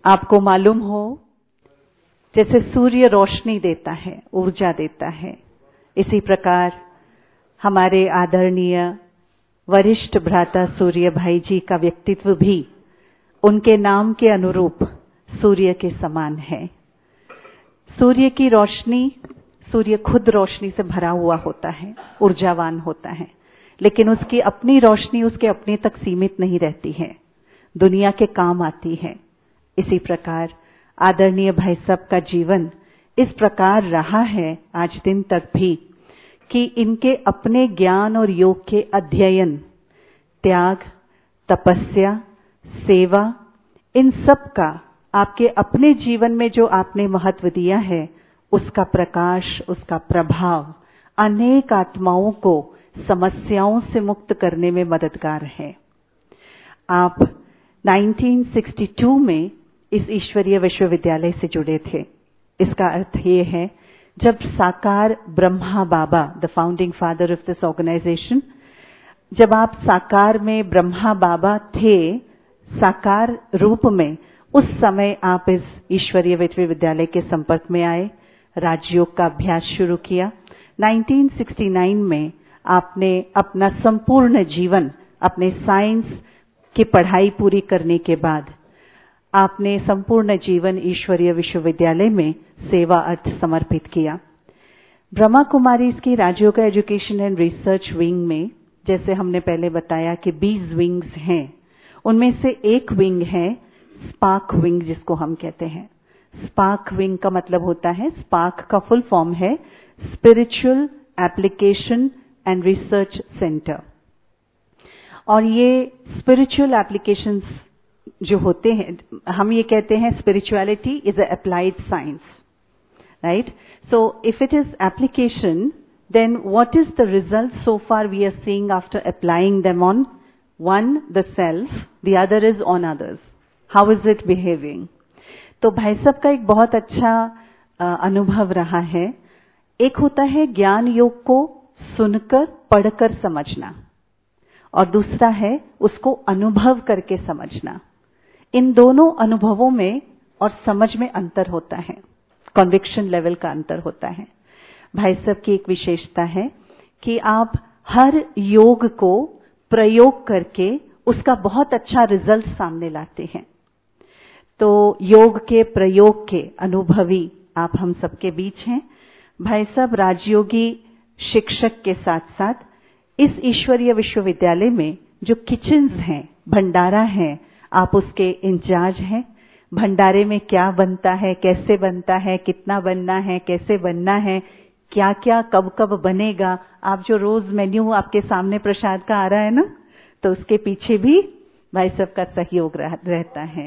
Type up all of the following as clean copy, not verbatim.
आपको मालूम हो, जैसे सूर्य रोशनी देता है, ऊर्जा देता है, इसी प्रकार हमारे आदरणीय वरिष्ठ भ्राता सूर्य भाई जी का व्यक्तित्व भी उनके नाम के अनुरूप सूर्य के समान है। सूर्य की रोशनी, सूर्य खुद रोशनी से भरा हुआ होता है, ऊर्जावान होता है, लेकिन उसकी अपनी रोशनी उसके अपने तक सीमित नहीं रहती है, दुनिया के काम आती है। इसी प्रकार आदरणीय भाई साहब का जीवन इस प्रकार रहा है आज दिन तक भी कि इनके अपने ज्ञान और योग के अध्ययन, त्याग, तपस्या, सेवा, इन सब का आपके अपने जीवन में जो आपने महत्व दिया है, उसका प्रकाश, उसका प्रभाव अनेक आत्माओं को समस्याओं से मुक्त करने में मददगार है। आप 1962 में इस ईश्वरीय विश्वविद्यालय से जुड़े थे। इसका अर्थ ये है, जब साकार Brahma Baba, the founding father of this organisation, जब आप साकार में ब्रह्मा बाबा थे, साकार रूप में, उस समय आप इस ईश्वरीय विश्वविद्यालय के संपर्क में आए, राजयोग का अभ्यास शुरू किया। 1969 में आपने अपना संपूर्ण जीवन, अपने साइंस की पढ़ाई पूरी करने के बाद आपने संपूर्ण जीवन ईश्वरीय विश्वविद्यालय में सेवा अर्थ समर्पित किया। ब्रह्मा कुमारीज की Rajyoga education and research wing में, जैसे हमने पहले बताया कि 20 विंग्स हैं, उनमें से एक विंग है स्पार्क विंग, जिसको हम कहते हैं। स्पार्क विंग का मतलब होता है, स्पार्क का फुल फॉर्म है spiritual application and research centre. और ये स्पिरिचुअल एप्लीकेशंस जो होते हैं, हम ये कहते हैं spirituality is a applied science, right? So if it is application, then what is the result so far we are seeing after applying them on one, the self, the other is on others. How is it behaving? तो भाई साहब का एक बहुत अच्छा अनुभव रहा है। एक होता है ज्ञान योग को सुनकर, पढ़कर समझना, और दूसरा है उसको अनुभव करके समझना। इन दोनों अनुभवों में और समझ में अंतर होता है, कन्विक्शन लेवल का अंतर होता है। भाई साहब की एक विशेषता है कि आप हर योग को प्रयोग करके उसका बहुत अच्छा रिजल्ट सामने लाते हैं। तो योग के प्रयोग के अनुभवी आप हम सबके बीच हैं। भाई साहब राजयोगी शिक्षक के साथ साथ इस ईश्वरीय विश्वविद्यालय में जो किचन्स हैं, भंडारा है, आप उसके इंचार्ज हैं। भंडारे में क्या बनता है, कैसे बनता है, कितना बनना है, कैसे बनना है, क्या क्या कब कब बनेगा, आप जो रोज मेन्यू आपके सामने प्रसाद का आ रहा है ना, तो उसके पीछे भी भाई साहब का सहयोग रहता है।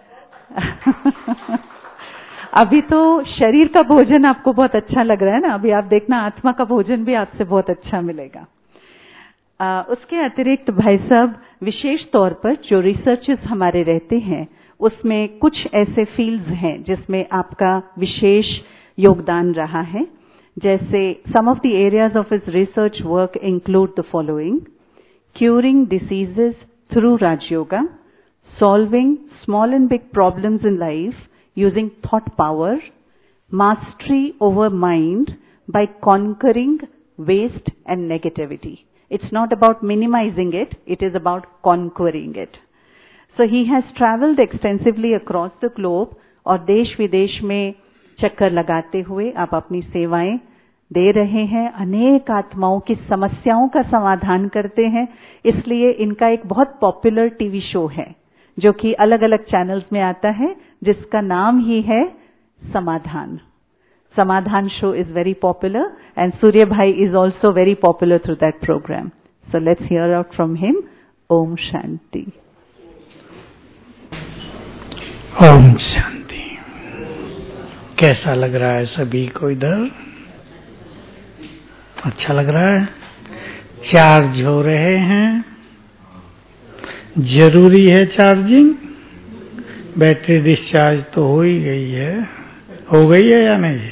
अभी तो शरीर का भोजन आपको बहुत अच्छा लग रहा है ना, अभी आप देखना आत्मा का भोजन भी आपसे बहुत अच्छा मिलेगा। उसके अतिरिक्त भाई साहब विशेष तौर पर जो रिसर्चेस हमारे रहते हैं, उसमें कुछ ऐसे फील्ड्स हैं जिसमें आपका विशेष योगदान रहा है। जैसे some of the areas of his research work include the following: curing diseases through Raj Yoga, solving small and big problems in life using thought power, mastery over mind by conquering waste and negativity. It's not about minimizing it, it is about conquering it. So he has traveled extensively across the globe, और देश विदेश में चक्कर लगाते हुए आप अपनी सेवाएं दे रहे हैं, अनेक आत्माओं की समस्याओं का समाधान करते हैं। इसलिए इनका एक बहुत पॉपुलर टीवी शो है जो कि अलग अलग चैनल्स में आता है, जिसका नाम ही है समाधान। Samadhan show is very popular and Surya bhai is also very popular through that programme. So let's hear out from him. ओम शांति। ओम शांति। कैसा लग रहा है सभी को इधर? अच्छा लग रहा है? चार्ज हो रहे हैं? जरूरी है चार्जिंग? बैटरी डिस्चार्ज तो हो ही गई है, हो गई है या नहीं?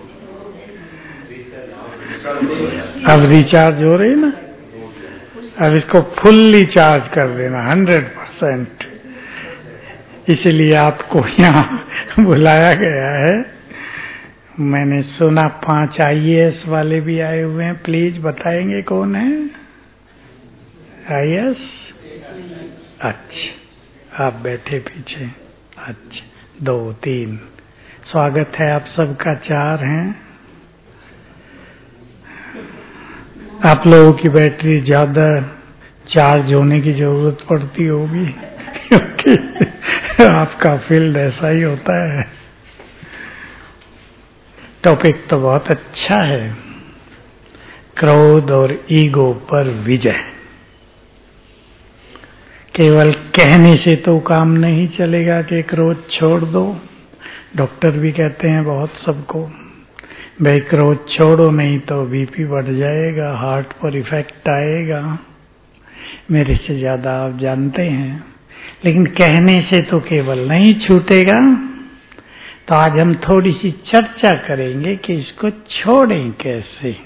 अब रिचार्ज हो रही ना, अब इसको फुल्ली चार्ज कर देना 100%। इसलिए आपको यहाँ बुलाया गया है। मैंने सुना 5 IAS वाले भी आए हुए हैं, प्लीज बताएंगे कौन है IAS? अच्छा, आप बैठे पीछे। अच्छा, 2 3 स्वागत है आप सबका। 4 हैं। आप लोगों की बैटरी ज्यादा चार्ज होने की जरूरत पड़ती होगी क्योंकि आपका फील्ड ऐसा ही होता है। टॉपिक तो बहुत अच्छा है, क्रोध और ईगो पर विजय। केवल कहने से तो काम नहीं चलेगा कि क्रोध छोड़ दो। डॉक्टर भी कहते हैं बहुत सबको, भाई क्रोध छोड़ो नहीं तो बीपी बढ़ जाएगा, हार्ट पर इफेक्ट आएगा। मेरे से ज्यादा आप जानते हैं, लेकिन कहने से तो केवल नहीं छूटेगा। तो आज हम थोड़ी सी चर्चा करेंगे कि इसको छोड़ें कैसे।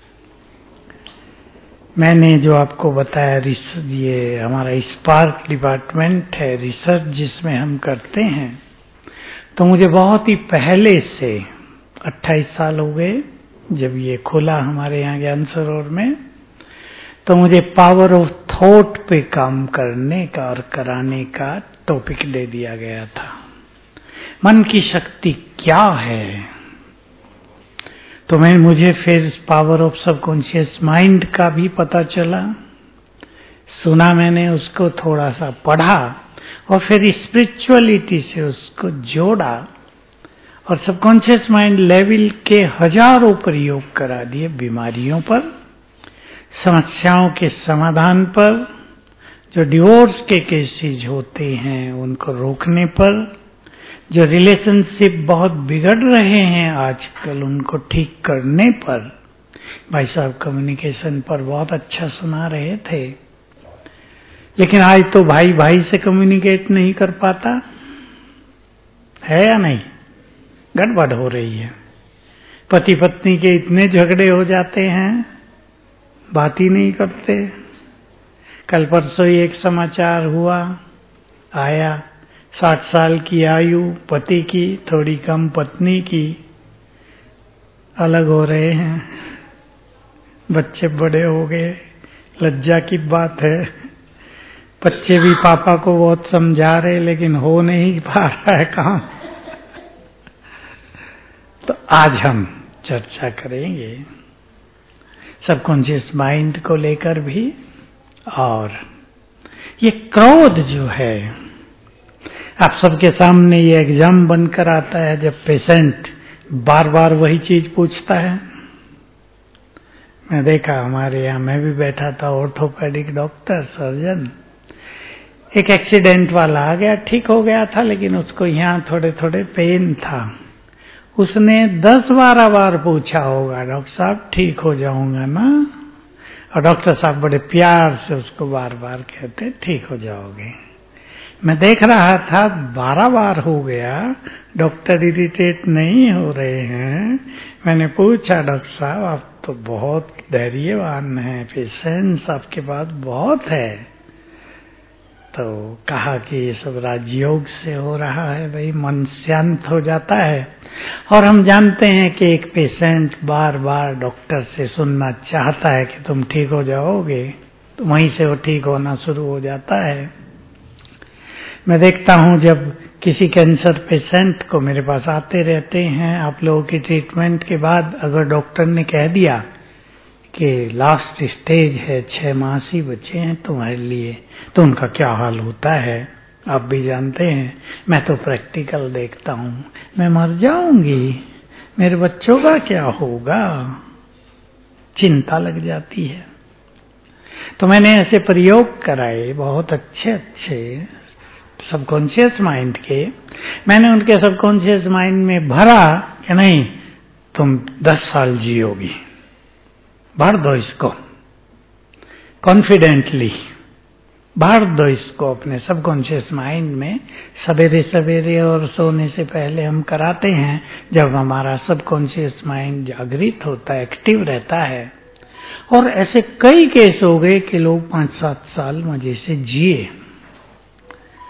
मैंने जो आपको बताया, ये हमारा स्पार्क डिपार्टमेंट है, रिसर्च जिसमें हम करते हैं, तो मुझे बहुत ही पहले से 28 साल हो गए जब ये खुला हमारे यहाँ ज्ञान सरोवर में, तो मुझे पावर ऑफ थॉट पे काम करने का और कराने का टॉपिक दे दिया गया था। मन की शक्ति क्या है? तो मुझे फिर पावर ऑफ सबकॉन्शियस माइंड का भी पता चला, सुना मैंने उसको, थोड़ा सा पढ़ा और फिर स्पिरिचुअलिटी से उसको जोड़ा और सबकॉन्शियस माइंड लेवल के हजारों प्रयोग करा दिए बीमारियों पर, समस्याओं के समाधान पर, जो डिवोर्स के केसेज होते हैं उनको रोकने पर, जो रिलेशनशिप बहुत बिगड़ रहे हैं आजकल उनको ठीक करने पर। भाई साहब कम्युनिकेशन पर बहुत अच्छा सुना रहे थे, लेकिन आज तो भाई भाई से कम्युनिकेट नहीं कर पाता है या नहीं? गड़बड़ हो रही है। पति पत्नी के इतने झगड़े हो जाते हैं, बात ही नहीं करते। कल परसों ही एक समाचार हुआ आया, 60 साल की आयु पति की, थोड़ी कम पत्नी की, अलग हो रहे हैं, बच्चे बड़े हो गए। लज्जा की बात है, बच्चे भी पापा को बहुत समझा रहे लेकिन हो नहीं पा रहा है काम। तो आज हम चर्चा करेंगे सबकॉन्शियस माइंड को लेकर भी। और ये क्रोध जो है, आप सबके सामने ये एग्जाम बनकर आता है जब पेशेंट बार बार वही चीज पूछता है। मैं देखा हमारे यहाँ, मैं भी बैठा था, ऑर्थोपेडिक डॉक्टर सर्जन, एक एक्सीडेंट वाला आ गया, ठीक हो गया था, लेकिन उसको यहाँ थोड़े थोड़े पेन था। उसने 10-12 बार पूछा होगा, डॉक्टर साहब ठीक हो जाऊंगा ना? और डॉक्टर साहब बड़े प्यार से उसको बार बार कहते ठीक हो जाओगे। मैं देख रहा था 12 बार हो गया, डॉक्टर इरिटेट नहीं हो रहे हैं। मैंने पूछा, डॉक्टर साहब आप तो बहुत धैर्यवान हैं, पेशेंस आपके पास बहुत है। तो कहा कि ये सब राजयोग से हो रहा है, भाई मन शांत हो जाता है। और हम जानते हैं कि एक पेशेंट बार बार डॉक्टर से सुनना चाहता है कि तुम ठीक हो जाओगे, तो वहीं से वो ठीक होना शुरू हो जाता है। मैं देखता हूं जब किसी कैंसर पेशेंट को मेरे पास आते रहते हैं, आप लोगों की ट्रीटमेंट के बाद अगर डॉक्टर ने कह दिया कि लास्ट स्टेज है, 6 मास ही बचे हैं तुम्हारे लिए, तो उनका क्या हाल होता है आप भी जानते हैं। मैं तो प्रैक्टिकल देखता हूं, मैं मर जाऊंगी, मेरे बच्चों का क्या होगा, चिंता लग जाती है। तो मैंने ऐसे प्रयोग कराए बहुत अच्छे सबकॉन्शियस माइंड के। मैंने उनके सबकॉन्शियस माइंड में भरा कि नहीं तुम 10 साल जियोगी, भर दो इसको, कॉन्फिडेंटली भर दो इसको अपने सबकॉन्शियस माइंड में। सवेरे सवेरे और सोने से पहले हम कराते हैं, जब हमारा सबकॉन्शियस माइंड जागृत होता है, एक्टिव रहता है। और ऐसे कई केस हो गए कि लोग 5-7 साल मजे से जिए।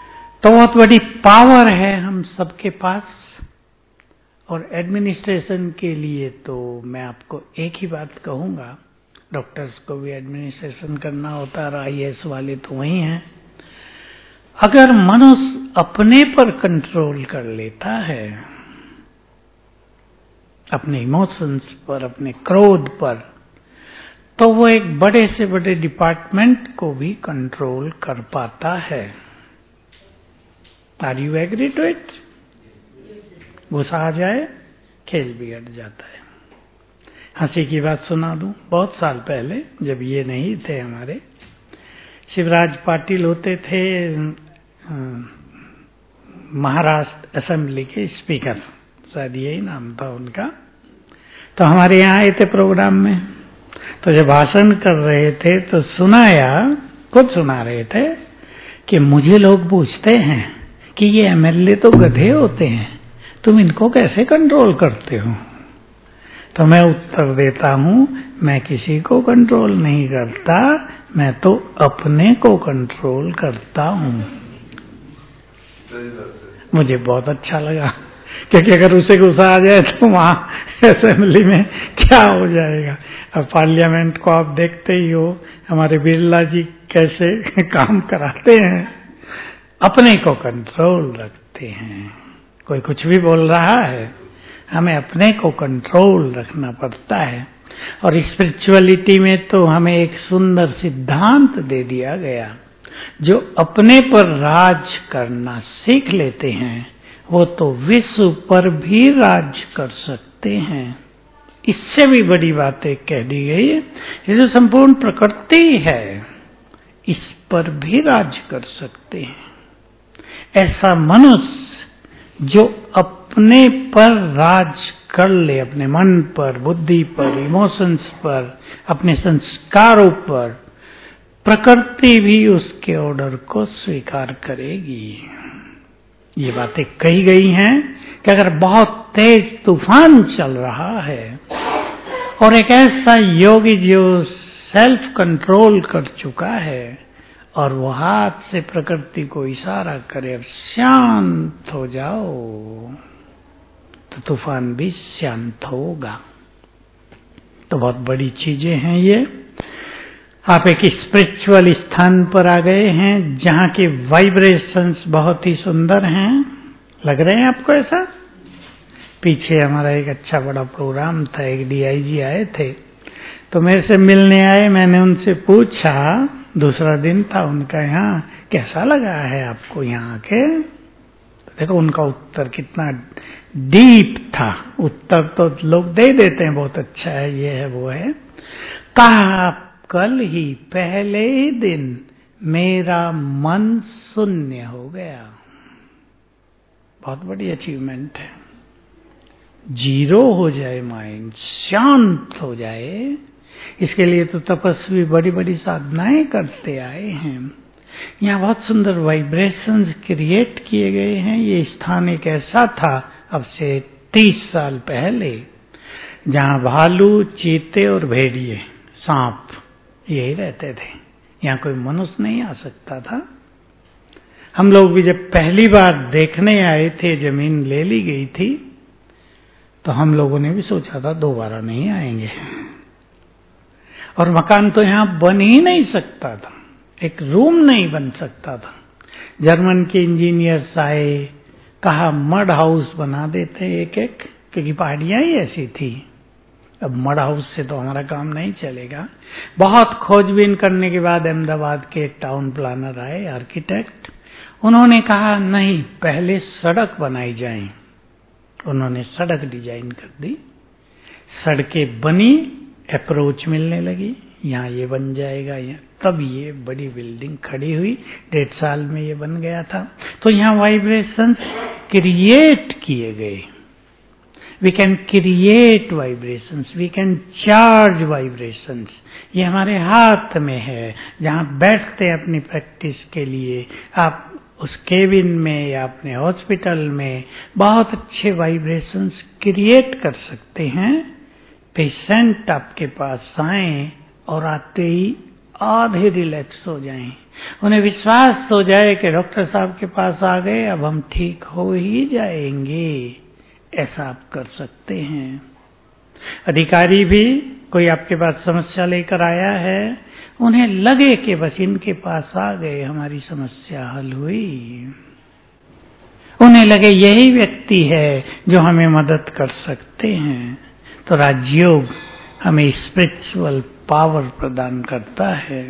तो बहुत बड़ी पावर है हम सबके पास। और एडमिनिस्ट्रेशन के लिए तो मैं आपको एक ही बात कहूंगा, डॉक्टर्स को भी एडमिनिस्ट्रेशन करना होता है, IAS वाले तो वही हैं। अगर मनुष्य अपने पर कंट्रोल कर लेता है, अपने इमोशंस पर, अपने क्रोध पर, तो वो एक बड़े से बड़े डिपार्टमेंट को भी कंट्रोल कर पाता है। Are you agree to it? गुस्सा आ जाए, खेल बिगड़ जाता है। हंसी की बात सुना दूं, बहुत साल पहले जब ये नहीं थे हमारे, शिवराज पाटिल होते थे महाराष्ट्र असेंबली के स्पीकर, शायद यही नाम था उनका। तो हमारे यहाँ आए थे प्रोग्राम में, तो जब भाषण कर रहे थे तो खुद सुना रहे थे कि मुझे लोग पूछते हैं कि ये MLA तो गधे होते हैं, तुम इनको कैसे कंट्रोल करते हो? तो मैं उत्तर देता हूं, मैं किसी को कंट्रोल नहीं करता, मैं तो अपने को कंट्रोल करता हूं। मुझे बहुत अच्छा लगा, क्योंकि अगर उसे गुस्सा आ जाए तो वहां असेंबली में क्या हो जाएगा। अब पार्लियामेंट को आप देखते ही हो, हमारे बिरला जी कैसे काम कराते हैं, अपने को कंट्रोल रखते हैं। कोई कुछ भी बोल रहा है, हमें अपने को कंट्रोल रखना पड़ता है। और स्पिरिचुअलिटी में तो हमें एक सुंदर सिद्धांत दे दिया गया, जो अपने पर राज करना सीख लेते हैं वो तो विश्व पर भी राज कर सकते हैं। इससे भी बड़ी बातें कह दी गई है, ये जो संपूर्ण प्रकृति है इस पर भी राज कर सकते हैं। ऐसा मनुष्य जो अपने पर राज कर ले, अपने मन पर, बुद्धि पर, इमोशंस पर, अपने संस्कारों पर, प्रकृति भी उसके ऑर्डर को स्वीकार करेगी। ये बातें कही गई हैं कि अगर बहुत तेज तूफान चल रहा है और एक ऐसा योगी जो सेल्फ कंट्रोल कर चुका है और वो हाथ से प्रकृति को इशारा करे, अब शांत हो जाओ, तो तूफान भी शांत होगा। तो बहुत बड़ी चीजें हैं ये। आप एक स्पिरिचुअल स्थान पर आ गए हैं जहां के वाइब्रेशंस बहुत ही सुंदर हैं। लग रहे हैं आपको ऐसा? पीछे हमारा एक अच्छा बड़ा प्रोग्राम था, एक DIG आए थे, तो मेरे से मिलने आए। मैंने उनसे पूछा, दूसरा दिन था उनका यहाँ, कैसा लगा है आपको यहाँ के? तो देखो उनका उत्तर कितना डीप था। उत्तर तो लोग दे देते हैं, बहुत अच्छा है, ये है, वो है। कहा, कल ही पहले ही दिन मेरा मन शून्य हो गया। बहुत बड़ी अचीवमेंट है। जीरो हो जाए माइंड, शांत हो जाए, इसके लिए तो तपस्वी बड़ी बड़ी साधनाएं करते आए हैं। यहाँ बहुत सुंदर वाइब्रेशंस क्रिएट किए गए हैं। ये स्थान एक ऐसा था अब से 30 साल पहले, जहाँ भालू, चीते और भेड़िए, सांप, यही रहते थे। यहाँ कोई मनुष्य नहीं आ सकता था। हम लोग भी जब पहली बार देखने आए थे, जमीन ले ली गई थी, तो हम लोगों ने भी सोचा था दोबारा नहीं आएंगे। और मकान तो यहाँ बन ही नहीं सकता था, एक रूम नहीं बन सकता था। जर्मन के इंजीनियर्स आए, कहा मड हाउस बना देते एक एक, क्योंकि पहाड़ियां ही ऐसी थी। अब मड हाउस से तो हमारा काम नहीं चलेगा। बहुत खोजबीन करने के बाद अहमदाबाद के टाउन प्लानर आए, आर्किटेक्ट, उन्होंने कहा नहीं, पहले सड़क बनाई जाए। उन्होंने सड़क डिजाइन कर दी, सड़कें बनी, अप्रोच मिलने लगी, यहाँ ये बन जाएगा, यहाँ, तब ये बड़ी बिल्डिंग खड़ी हुई। 1.5 साल में ये बन गया था। तो यहाँ वाइब्रेशंस क्रिएट किए गए। We can create vibrations, we can charge vibrations. ये हमारे हाथ में है। जहाँ बैठते हैं अपनी प्रैक्टिस के लिए, आप उस केबिन में या अपने हॉस्पिटल में बहुत अच्छे वाइब्रेशंस क्रिएट कर सकते हैं। पेशेंट आपके पास आए और आते ही आधे रिलैक्स हो जाएं, उन्हें विश्वास हो जाए कि डॉक्टर साहब के पास आ गए, अब हम ठीक हो ही जाएंगे। ऐसा आप कर सकते हैं। अधिकारी भी कोई आपके पास समस्या लेकर आया है, उन्हें लगे कि बस इनके पास आ गए, हमारी समस्या हल हुई। उन्हें लगे यही व्यक्ति है जो हमें मदद कर सकते हैं। तो राजयोग हमें स्पिरिचुअल पावर प्रदान करता है।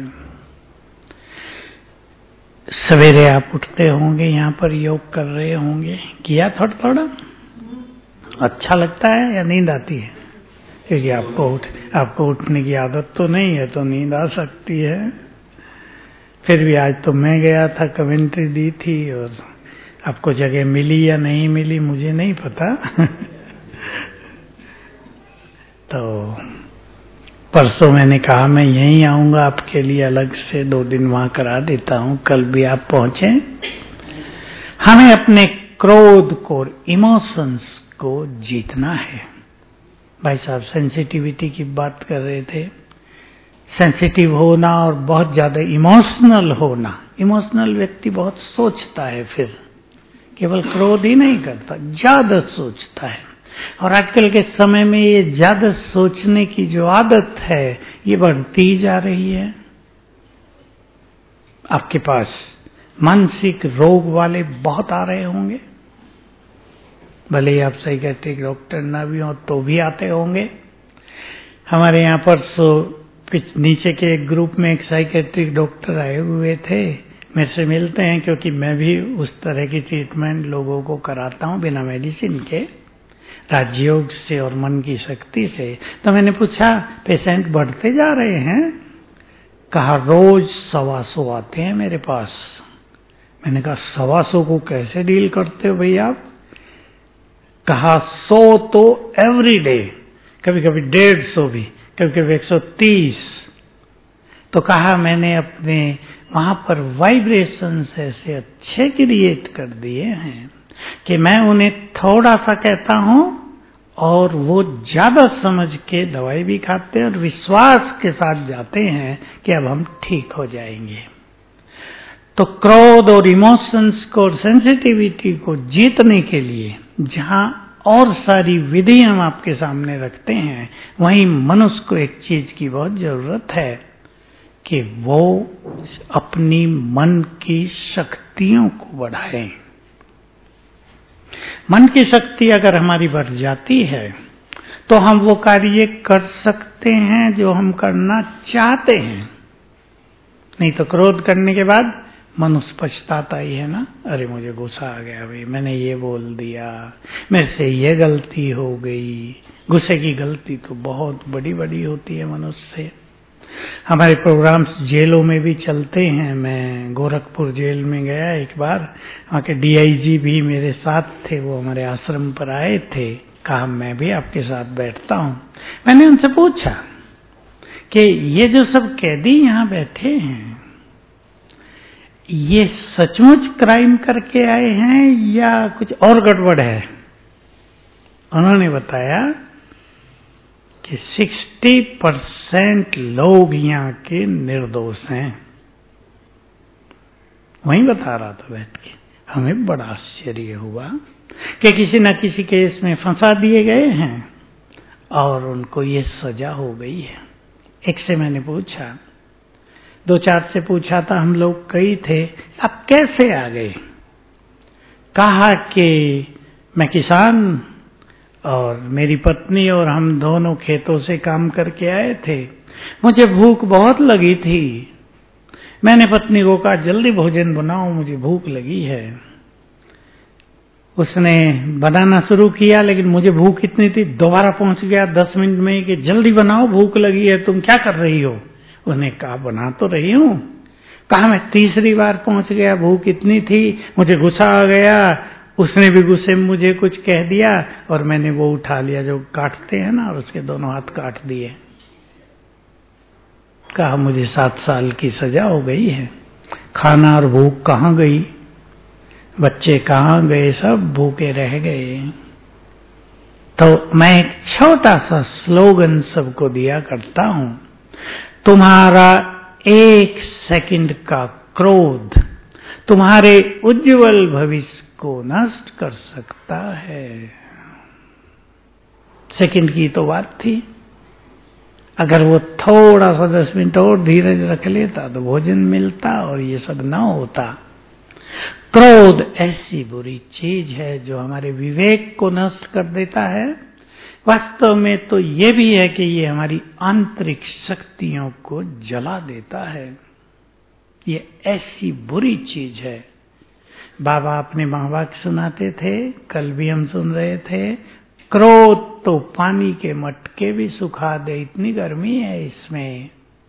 सवेरे आप उठते होंगे, यहाँ पर योग कर रहे होंगे, किया थोड़ा थोड़ा अच्छा लगता है या नींद आती है? क्योंकि आपको उठने की आदत तो नहीं है, तो नींद आ सकती है। फिर भी आज तो मैं गया था, कमेंट्री दी थी, और आपको जगह मिली या नहीं मिली मुझे नहीं पता। तो परसों मैंने कहा मैं यहीं आऊंगा, आपके लिए अलग से 2 दिन वहां करा देता हूं। कल भी आप पहुंचे। हमें अपने क्रोध को, इमोशंस को जीतना है। भाई साहब सेंसिटिविटी की बात कर रहे थे। सेंसिटिव होना और बहुत ज्यादा इमोशनल होना। इमोशनल व्यक्ति बहुत सोचता है, फिर केवल क्रोध ही नहीं करता, ज्यादा सोचता है। और आजकल के समय में ये ज्यादा सोचने की जो आदत है, ये बढ़ती जा रही है। आपके पास मानसिक रोग वाले बहुत आ रहे होंगे, भले ही आप साइकियाट्रिक डॉक्टर ना भी हो तो भी आते होंगे। हमारे यहाँ पर नीचे के एक ग्रुप में एक साइकियाट्रिक डॉक्टर आए हुए थे, मेरे से मिलते हैं, क्योंकि मैं भी उस तरह की ट्रीटमेंट लोगों को कराता हूँ बिना मेडिसिन के, राजयोग से और मन की शक्ति से। तो मैंने पूछा पेशेंट बढ़ते जा रहे हैं? कहा रोज 125 आते हैं मेरे पास। मैंने कहा 125 को कैसे डील करते हो भैया आप? कहा 100 तो एवरी डे, कभी कभी 150 भी, कभी कभी 130। तो कहा मैंने अपने वहां पर वाइब्रेशंस ऐसे अच्छे क्रिएट कर दिए हैं कि मैं उन्हें थोड़ा सा कहता हूं और वो ज्यादा समझ के दवाई भी खाते हैं और विश्वास के साथ जाते हैं कि अब हम ठीक हो जाएंगे। तो क्रोध और इमोशंस को और सेंसिटिविटी को जीतने के लिए जहां और सारी विधि हम आपके सामने रखते हैं, वहीं मनुष्य को एक चीज की बहुत जरूरत है कि वो अपनी मन की शक्तियों को बढ़ाए। मन की शक्ति अगर हमारी बढ़ जाती है तो हम वो कार्य कर सकते हैं जो हम करना चाहते हैं। नहीं तो क्रोध करने के बाद मनुष्य पछताता ही है ना, अरे मुझे गुस्सा आ गया भाई, मैंने ये बोल दिया, मेरे से ये गलती हो गई। गुस्से की गलती तो बहुत बड़ी बड़ी होती है मनुष्य से। हमारे प्रोग्राम्स जेलों में भी चलते हैं। मैं गोरखपुर जेल में गया एक बार, वहाँ के डीआईजी भी मेरे साथ थे, वो हमारे आश्रम पर आए थे। कहा मैं भी आपके साथ बैठता हूँ। मैंने उनसे पूछा कि ये जो सब कैदी यहाँ बैठे हैं, ये सचमुच क्राइम करके आए हैं या कुछ और गड़बड़ है? उन्होंने बताया कि 60% लोग यहाँ के निर्दोष हैं। वहीं बता रहा था बैठ के। हमें बड़ा आश्चर्य हुआ कि किसी न किसी केस में फंसा दिए गए हैं और उनको ये सजा हो गई है। एक से मैंने पूछा, 2-4 से पूछा था, हम लोग कई थे, आप कैसे आ गए? कहा कि मैं किसान और मेरी पत्नी और हम दोनों खेतों से काम करके आए थे। मुझे भूख बहुत लगी थी। मैंने पत्नी को कहा जल्दी भोजन बनाओ, मुझे भूख लगी है। उसने बनाना शुरू किया, लेकिन मुझे भूख इतनी थी, दोबारा पहुंच गया 10 मिनट में कि जल्दी बनाओ, भूख लगी है, तुम क्या कर रही हो? उसने कहा बना तो रही हूं। कहा मैं तीसरी बार पहुंच गया, भूख इतनी थी, मुझे गुस्सा आ गया। उसने भी गुस्से में मुझे कुछ कह दिया और मैंने वो उठा लिया जो काटते हैं ना, और उसके दोनों हाथ काट दिए। कहा मुझे 7 साल की सजा हो गई है। खाना और भूख कहाँ गई? बच्चे कहाँ गए? सब भूखे रह गए। तो मैं एक छोटा सा स्लोगन सबको दिया करता हूं, तुम्हारा 1 सेकंड का क्रोध तुम्हारे उज्जवल भविष्य को नष्ट कर सकता है। सेकंड की तो बात थी, अगर वो थोड़ा सा 10 मिनट और धीरज रख लेता तो भोजन मिलता और ये सब न होता। क्रोध ऐसी बुरी चीज है जो हमारे विवेक को नष्ट कर देता है। वास्तव में तो ये भी है कि ये हमारी आंतरिक शक्तियों को जला देता है। ये ऐसी बुरी चीज है। बाबा अपने महावाक्य सुनाते थे, कल भी हम सुन रहे थे, क्रोध तो पानी के मटके भी सुखा दे, इतनी गर्मी है इसमें।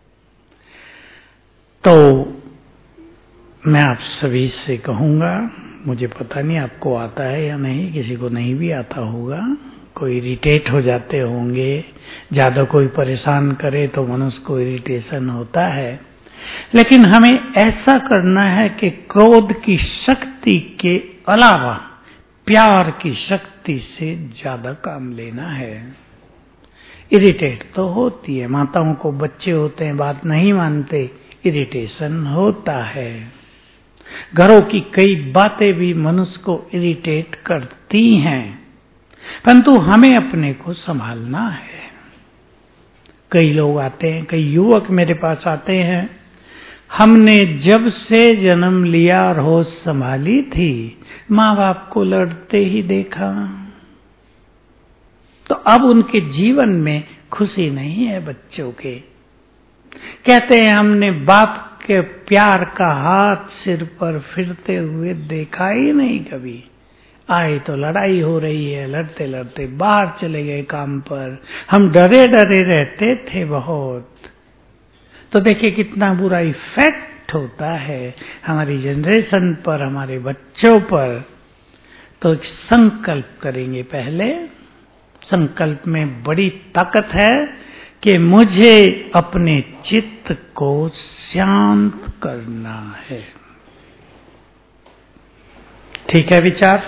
तो मैं आप सभी से कहूंगा, मुझे पता नहीं आपको आता है या नहीं, किसी को नहीं भी आता होगा, कोई इरिटेट हो जाते होंगे, ज्यादा कोई परेशान करे तो मनुष्य को इरिटेशन होता है, लेकिन हमें ऐसा करना है कि क्रोध की शक्ति के अलावा प्यार की शक्ति से ज्यादा काम लेना है। इरिटेट तो होती है, माताओं को बच्चे होते हैं, बात नहीं मानते, इरिटेशन होता है। घरों की कई बातें भी मनुष्य को इरिटेट करती हैं, परंतु हमें अपने को संभालना है। कई लोग आते हैं, कई युवक मेरे पास आते हैं, हमने जब से जन्म लिया और होश संभाली थी, माँ बाप को लड़ते ही देखा, तो अब उनके जीवन में खुशी नहीं है बच्चों के। कहते हैं हमने बाप के प्यार का हाथ सिर पर फिरते हुए देखा ही नहीं कभी। आए तो लड़ाई हो रही है, लड़ते लड़ते बाहर चले गए काम पर, हम डरे डरे रहते थे बहुत। तो देखिए कितना बुरा इफेक्ट होता है हमारी जनरेशन पर, हमारे बच्चों पर। तो एक संकल्प करेंगे। पहले संकल्प में बड़ी ताकत है कि मुझे अपने चित्त को शांत करना है। ठीक है, विचार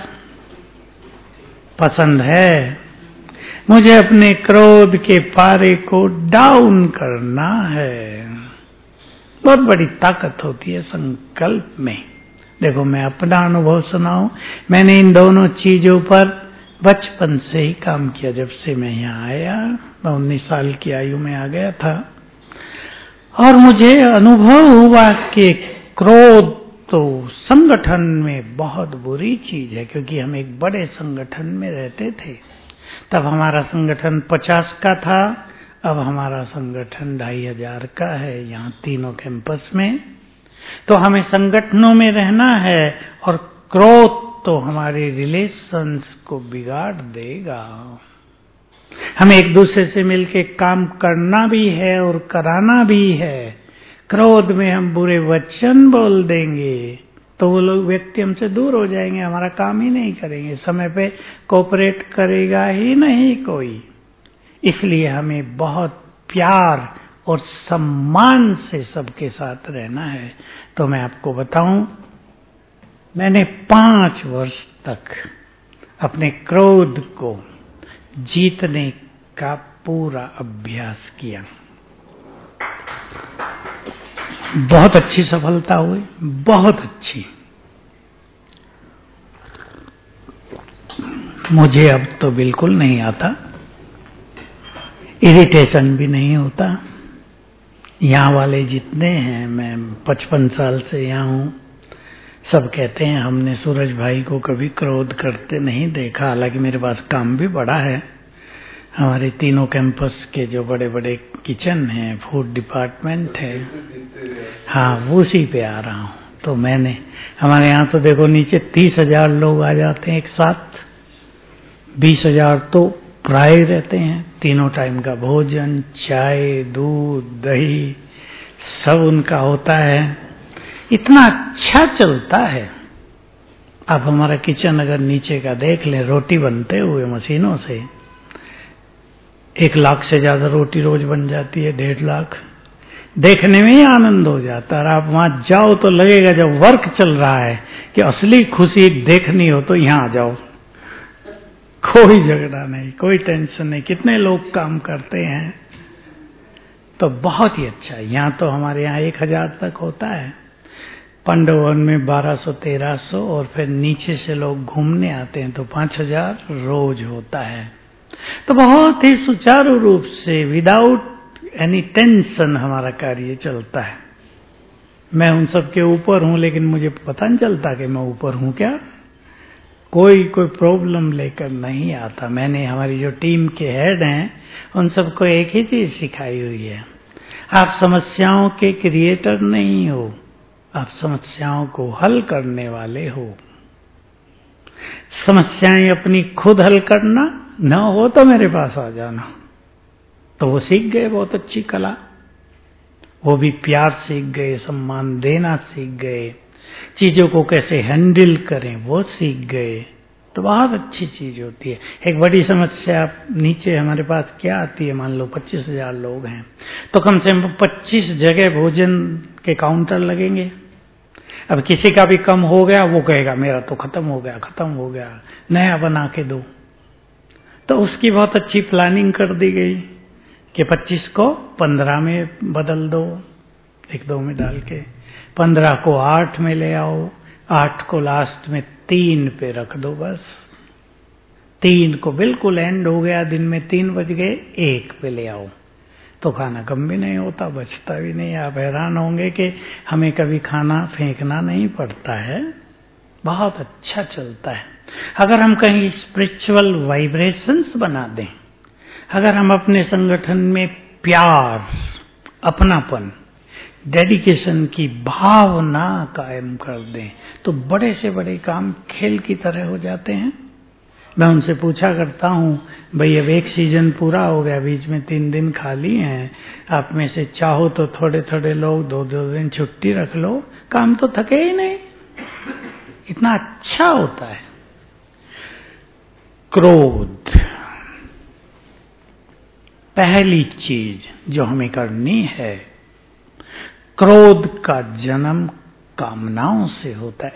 पसंद है? मुझे अपने क्रोध के पारे को डाउन करना है। बहुत बड़ी ताकत होती है संकल्प में। देखो, मैं अपना अनुभव सुनाऊं, मैंने इन दोनों चीजों पर बचपन से ही काम किया। जब से मैं यहाँ आया, मैं 19 साल की आयु में आ गया था, और मुझे अनुभव हुआ कि क्रोध तो संगठन में बहुत बुरी चीज है, क्योंकि हम एक बड़े संगठन में रहते थे। तब हमारा संगठन 50 का था, अब हमारा संगठन 2500 का है, यहाँ तीनों कैंपस में। तो हमें संगठनों में रहना है, और क्रोध तो हमारे रिलेशंस को बिगाड़ देगा। हमें एक दूसरे से मिलके काम करना भी है और कराना भी है। क्रोध में हम बुरे वचन बोल देंगे तो वो लोग, व्यक्ति हमसे दूर हो जाएंगे, हमारा काम ही नहीं करेंगे, समय पे कोऑपरेट करेगा ही नहीं कोई। इसलिए हमें बहुत प्यार और सम्मान से सबके साथ रहना है। तो मैं आपको बताऊं, मैंने 5 वर्ष तक अपने क्रोध को जीतने का पूरा अभ्यास किया। बहुत अच्छी सफलता हुई, बहुत अच्छी। मुझे अब तो बिल्कुल नहीं आता, इरिटेशन भी नहीं होता। यहाँ वाले जितने हैं, मैं 55 साल से यहाँ हूँ, सब कहते हैं हमने सूरज भाई को कभी क्रोध करते नहीं देखा। हालांकि मेरे पास काम भी बड़ा है, हमारे तीनों कैंपस के जो बड़े बड़े किचन हैं, फूड डिपार्टमेंट है, हाँ उसी पे आ रहा हूँ। तो मैंने, हमारे यहाँ तो देखो नीचे 30,000 लोग आ जाते हैं एक साथ, 20,000 तो प्राय रहते हैं। तीनों टाइम का भोजन, चाय, दूध, दही सब उनका होता है। इतना अच्छा चलता है। आप हमारा किचन अगर नीचे का देख लें, रोटी बनते हुए मशीनों से 1 लाख से ज्यादा रोटी रोज बन जाती है, 1.5 लाख। देखने में ही आनंद हो जाता है। आप वहां जाओ तो लगेगा जब वर्क चल रहा है कि असली खुशी देखनी हो तो यहाँ आ जाओ। कोई झगड़ा नहीं, कोई टेंशन नहीं, कितने लोग काम करते हैं, तो बहुत ही अच्छा। यहाँ तो हमारे यहाँ 1000 तक होता है। पांडवन में 1200-1300 और फिर नीचे से लोग घूमने आते हैं तो 5000 रोज होता है। तो बहुत ही सुचारू रूप से विदाउट एनी टेंशन हमारा कार्य चलता है। मैं उन सब के ऊपर हूं, लेकिन मुझे पता नहीं चलता कि मैं ऊपर हूं क्या। कोई प्रॉब्लम लेकर नहीं आता। मैंने हमारी जो टीम के हेड हैं उन सबको एक ही चीज सिखाई हुई है, आप समस्याओं के क्रिएटर नहीं हो, आप समस्याओं को हल करने वाले हो। समस्याएं अपनी खुद हल करना, न हो तो मेरे पास आ जाना। तो वो सीख गए बहुत अच्छी कला, वो भी प्यार सीख गए, सम्मान देना सीख गए, चीजों को कैसे हैंडल करें वो सीख गए। तो बहुत अच्छी चीज होती है। एक बड़ी समस्या नीचे हमारे पास क्या आती है, मान लो 25,000 लोग हैं तो कम से कम 25 जगह भोजन के काउंटर लगेंगे। अब किसी का भी कम हो गया वो कहेगा मेरा तो खत्म हो गया, नया बना के दो। तो उसकी बहुत अच्छी प्लानिंग कर दी गई कि 25 को 15 में बदल दो, 1-2 में डाल के, 15 को 8 में ले आओ, 8 को लास्ट में 3 पे रख दो बस। 3 को बिल्कुल एंड हो गया, दिन में 3 बज गए, 1 पे ले आओ तो खाना कम भी नहीं होता, बचता भी नहीं। आप हैरान होंगे कि हमें कभी खाना फेंकना नहीं पड़ता है, बहुत अच्छा चलता है। अगर हम कहीं स्पिरिचुअल वाइब्रेशंस बना दें, अगर हम अपने संगठन में प्यार, अपनापन, डेडिकेशन की भावना कायम कर दें तो बड़े से बड़े काम खेल की तरह हो जाते हैं। मैं उनसे पूछा करता हूं, भाई अब एक सीजन पूरा हो गया, बीच में 3 दिन खाली हैं, आप में से चाहो तो थोड़े थोड़े लोग 2-2 दिन छुट्टी रख लो, काम तो थके ही नहीं, इतना अच्छा होता है। क्रोध, पहली चीज जो हमें करनी है, क्रोध का जन्म कामनाओं से होता है,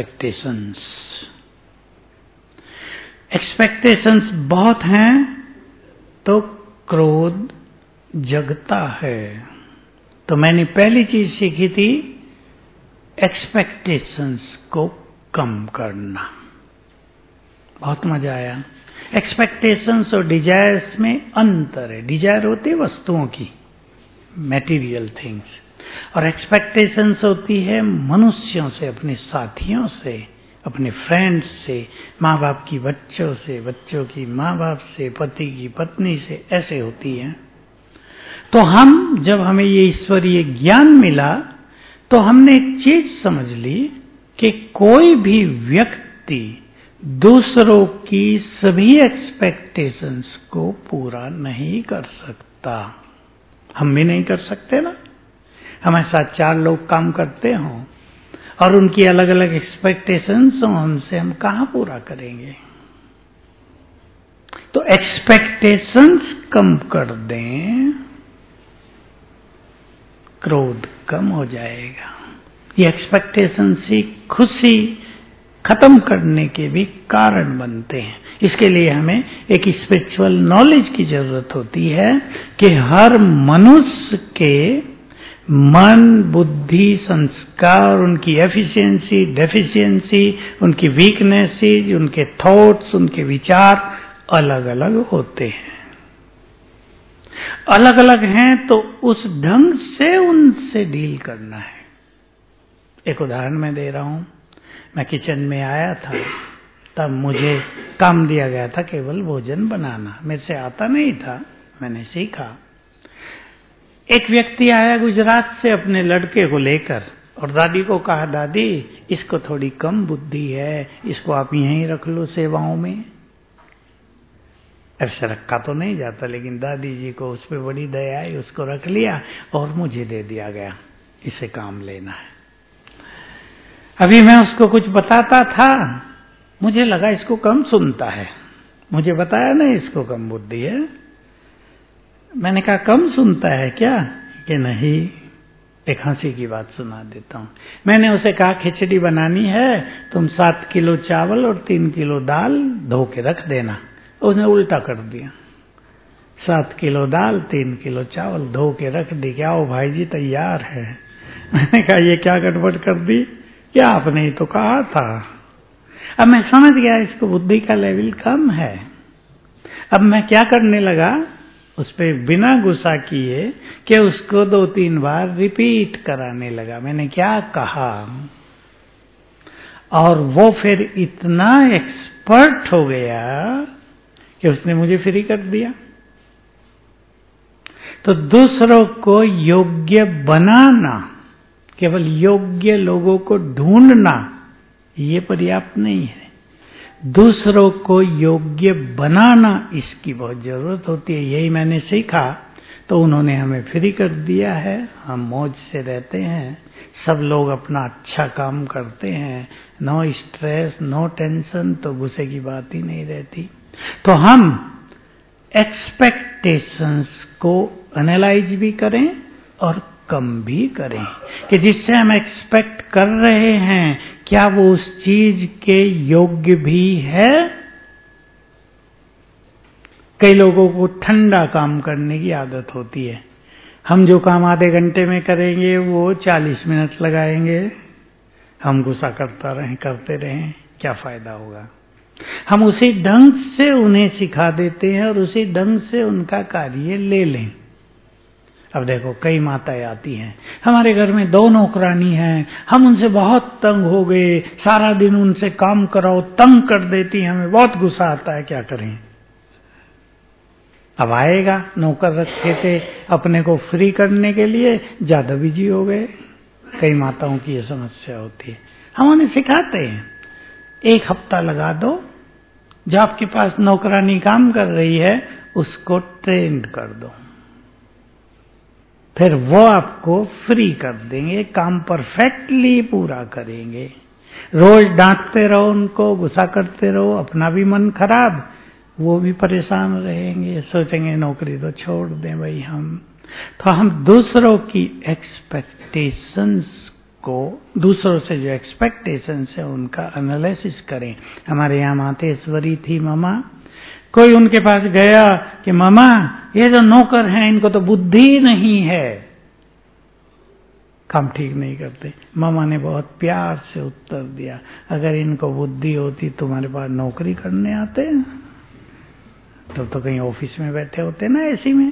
एक्सपेक्टेशंस बहुत हैं तो क्रोध जगता है। तो मैंने पहली चीज सीखी थी, एक्सपेक्टेशंस को कम करना। बहुत मजा आया। एक्सपेक्टेशंस और डिजायर्स में अंतर है। डिजायर होती है वस्तुओं की, मैटीरियल थिंग्स, और एक्सपेक्टेशंस होती है मनुष्यों से, अपने साथियों से, अपने फ्रेंड्स से, माँ बाप की बच्चों से, बच्चों की माँ बाप से, पति की पत्नी से, ऐसे होती है। तो जब हमें ये ईश्वरीय ज्ञान मिला तो हमने एक चीज समझ ली कि कोई भी व्यक्ति दूसरों की सभी एक्सपेक्टेशंस को पूरा नहीं कर सकता। हम भी नहीं कर सकते ना। हमारे साथ 4 लोग काम करते हों और उनकी अलग अलग एक्सपेक्टेशंस हों, हमसे हम कहां पूरा करेंगे। तो एक्सपेक्टेशंस कम कर दें, क्रोध कम हो जाएगा। ये एक्सपेक्टेशंस ही खुशी खत्म करने के भी कारण बनते हैं। इसके लिए हमें एक स्पिरिचुअल नॉलेज की जरूरत होती है कि हर मनुष्य के मन, बुद्धि, संस्कार, उनकी एफिशिएंसी, डेफिशिएंसी, उनकी वीकनेसेस, उनके थॉट्स, उनके विचार अलग अलग होते हैं। अलग अलग हैं तो उस ढंग से उनसे डील करना है। एक उदाहरण मैं दे रहा हूं। मैं किचन में आया था, तब मुझे काम दिया गया था केवल भोजन बनाना। मेरे से आता नहीं था, मैंने सीखा। एक व्यक्ति आया गुजरात से अपने लड़के को लेकर और दादी को कहा, दादी इसको थोड़ी कम बुद्धि है, इसको आप यहीं रख लो सेवाओं में। ऐसे रखा तो नहीं जाता, लेकिन दादी जी को उस पर बड़ी दया आई, उसको रख लिया और मुझे दे दिया गया, इसे काम लेना है। अभी मैं उसको कुछ बताता था, मुझे लगा इसको कम सुनता है, मुझे बताया नहीं इसको कम बुद्धि है। मैंने कहा कम सुनता है क्या, कि नहीं, एक हंसी की बात सुना देता हूं। मैंने उसे कहा खिचड़ी बनानी है, तुम 7 किलो चावल और 3 किलो दाल धो के रख देना। उसने उल्टा कर दिया, 7 किलो दाल 3 किलो चावल धो के रख दी, क्या ओ भाई जी तैयार है। मैंने कहा ये क्या गड़बड़ कर दी, कि आपने ही तो कहा था। अब मैं समझ गया इसको बुद्धि का लेवल कम है। अब मैं क्या करने लगा, उस पे बिना गुस्सा किए कि उसको 2-3 बार रिपीट कराने लगा मैंने क्या कहा, और वो फिर इतना एक्सपर्ट हो गया कि उसने मुझे फ्री कर दिया। तो दूसरों को योग्य बनाना, केवल योग्य लोगों को ढूंढना ये पर्याप्त नहीं है। दूसरों को योग्य बनाना इसकी बहुत जरूरत होती है। यही मैंने सीखा, तो उन्होंने हमें फ्री कर दिया है। हम मौज से रहते हैं, सब लोग अपना अच्छा काम करते हैं, नो स्ट्रेस नो टेंशन, तो गुस्से की बात ही नहीं रहती। तो हम एक्सपेक्टेशंस को एनालाइज भी करें और कम भी करें कि जिससे हम एक्सपेक्ट कर रहे हैं क्या वो उस चीज के योग्य भी है। कई लोगों को ठंडा काम करने की आदत होती है। हम जो काम आधे घंटे में करेंगे वो 40 मिनट लगाएंगे। हम गुस्सा करते रहें, क्या फायदा होगा। हम उसी ढंग से उन्हें सिखा देते हैं और उसी ढंग से उनका कार्य ले लें। अब देखो, कई माताएं आती हैं, हमारे घर में 2 नौकरानी हैं, हम उनसे बहुत तंग हो गए, सारा दिन उनसे काम कराओ, तंग कर देती, हमें बहुत गुस्सा आता है, क्या करें। अब आएगा, नौकर रखे थे अपने को फ्री करने के लिए, ज्यादा बिजी हो गए। कई माताओं की ये समस्या होती है। हम उन्हें सिखाते हैं 1 हफ्ता लगा दो, जो आपके पास नौकरानी काम कर रही है उसको ट्रेन कर दो, फिर वो आपको फ्री कर देंगे, काम परफेक्टली पूरा करेंगे। रोज डांटते रहो उनको, गुस्सा करते रहो, अपना भी मन खराब, वो भी परेशान रहेंगे, सोचेंगे नौकरी तो छोड़ दें भाई हम। तो हम दूसरों की एक्सपेक्टेशंस को, दूसरों से जो एक्सपेक्टेशंस है उनका एनालिसिस करें। हमारे यहाँ मातेश्वरी थी मामा, कोई उनके पास गया कि मामा ये जो नौकर हैं इनको तो बुद्धि नहीं है, काम ठीक नहीं करते। मामा ने बहुत प्यार से उत्तर दिया, अगर इनको बुद्धि होती तुम्हारे पास नौकरी करने आते तो कहीं ऑफिस में बैठे होते ना एसी में।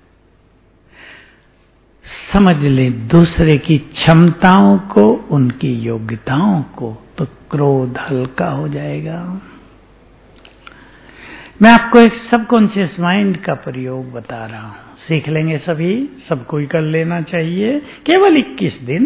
समझ लें दूसरे की क्षमताओं को, उनकी योग्यताओं को, तो क्रोध हल्का हो जाएगा। मैं आपको एक सबकॉन्शियस माइंड का प्रयोग बता रहा हूं, सीख लेंगे सभी, सबको ही कर लेना चाहिए। केवल 21 दिन,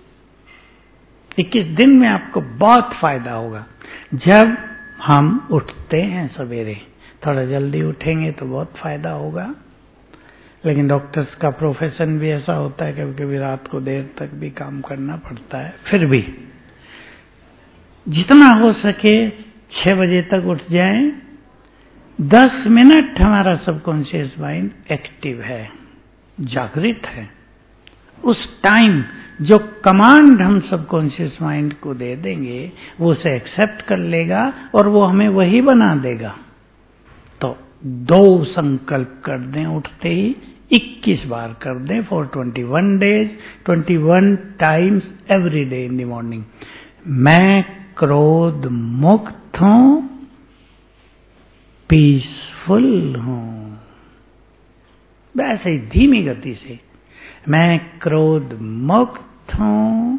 21 दिन में आपको बहुत फायदा होगा। जब हम उठते हैं सवेरे, थोड़ा जल्दी उठेंगे तो बहुत फायदा होगा। लेकिन डॉक्टर्स का प्रोफेशन भी ऐसा होता है, कभी कभी रात को देर तक भी काम करना पड़ता है। फिर भी जितना हो सके 6 बजे तक उठ जाएं। 10 मिनट हमारा सबकॉन्शियस माइंड एक्टिव है, जागृत है। उस टाइम जो कमांड हम सबकॉन्शियस माइंड को दे देंगे वो उसे एक्सेप्ट कर लेगा और वो हमें वही बना देगा। तो 2 संकल्प कर दें उठते ही, 21 बार कर दें for 21 days, 21 times every day in the morning. मैं क्रोध मुक्त हूं, पीसफुल हूं। वैसे ही धीमी गति से, मैं क्रोध मुक्त हूं,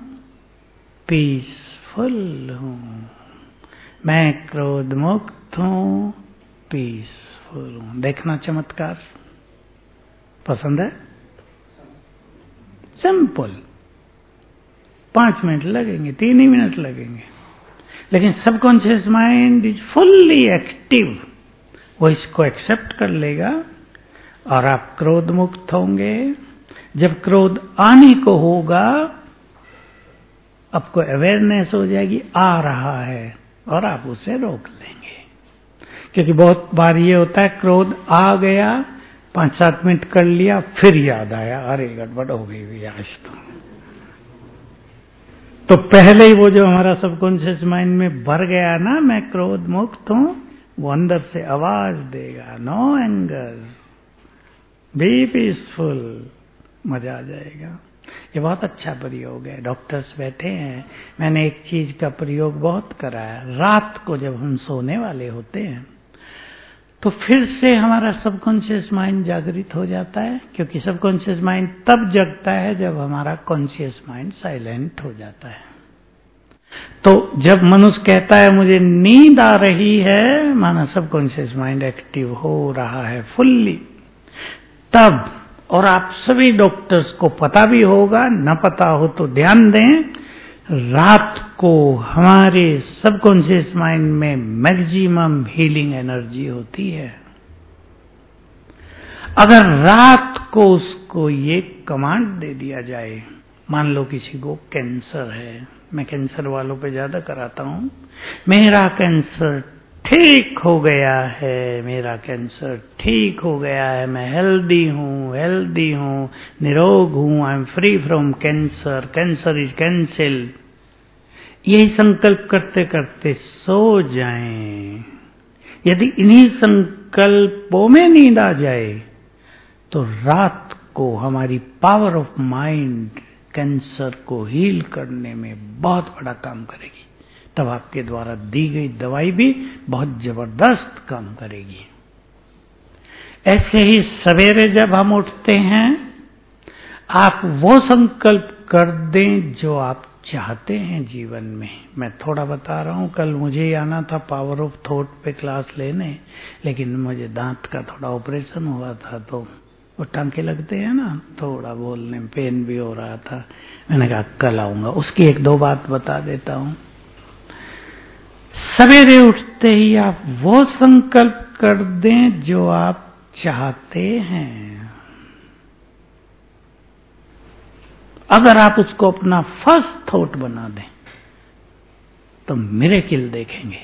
पीसफुल हूं। मैं क्रोध मुक्त हूं, पीसफुल हूं। देखना चमत्कार पसंद है? सिंपल, 5 मिनट लगेंगे, 3 ही मिनट लगेंगे, लेकिन subconscious mind is fully active. वो इसको एक्सेप्ट कर लेगा और आप क्रोध मुक्त होंगे। जब क्रोध आने को होगा, आपको अवेयरनेस हो जाएगी आ रहा है और आप उसे रोक लेंगे। क्योंकि बहुत बार ये होता है, क्रोध आ गया, 5-7 मिनट कर लिया, फिर याद आया, अरे गड़बड़ हो गई भी आज तो पहले ही वो जो हमारा सबकॉन्शियस माइंड में भर गया ना, मैं क्रोध मुक्त हूं, वो अंदर से आवाज देगा, नो एंगर, बी पीसफुल, मजा आ जाएगा। ये बहुत अच्छा प्रयोग है। डॉक्टर्स बैठे हैं, मैंने एक चीज का प्रयोग बहुत करा है। रात को जब हम सोने वाले होते हैं तो फिर से हमारा सबकॉन्शियस माइंड जागृत हो जाता है, क्योंकि सबकॉन्शियस माइंड तब जगता है जब हमारा कॉन्शियस माइंड साइलेंट हो जाता है। तो जब मनुष्य कहता है मुझे नींद आ रही है, माना सबकॉन्शियस माइंड एक्टिव हो रहा है फुल्ली, तब, और आप सभी डॉक्टर्स को पता भी होगा, न पता हो तो ध्यान दें, रात को हमारे सबकॉन्शियस माइंड में मैक्सिमम हीलिंग एनर्जी होती है। अगर रात को उसको ये कमांड दे दिया जाए, मान लो किसी को कैंसर है, मैं कैंसर वालों पे ज्यादा कराता हूं, मेरा कैंसर ठीक हो गया है, मेरा कैंसर ठीक हो गया है, मैं हेल्दी हूं, निरोग हूं, I am free from cancer, cancer is cancelled, यही संकल्प करते करते सो जाएं। यदि इन्हीं संकल्पों में नींद आ जाए तो रात को हमारी पावर ऑफ माइंड कैंसर को हील करने में बहुत बड़ा काम करेगी। तब आपके द्वारा दी गई दवाई भी बहुत जबरदस्त काम करेगी। ऐसे ही सवेरे जब हम उठते हैं, आप वो संकल्प कर दें जो आप चाहते हैं जीवन में। मैं थोड़ा बता रहा हूं, कल मुझे ही आना था पावर ऑफ थॉट पे क्लास लेने, लेकिन मुझे दांत का थोड़ा ऑपरेशन हुआ था, तो वो टांके लगते हैं ना, थोड़ा बोलने में पेन भी हो रहा था। मैंने कहा कल आऊंगा। उसकी एक दो बात बता देता हूं। सवेरे उठते ही आप वो संकल्प कर दें जो आप चाहते हैं। अगर आप उसको अपना फर्स्ट थॉट बना दें तो मिरेकल देखेंगे।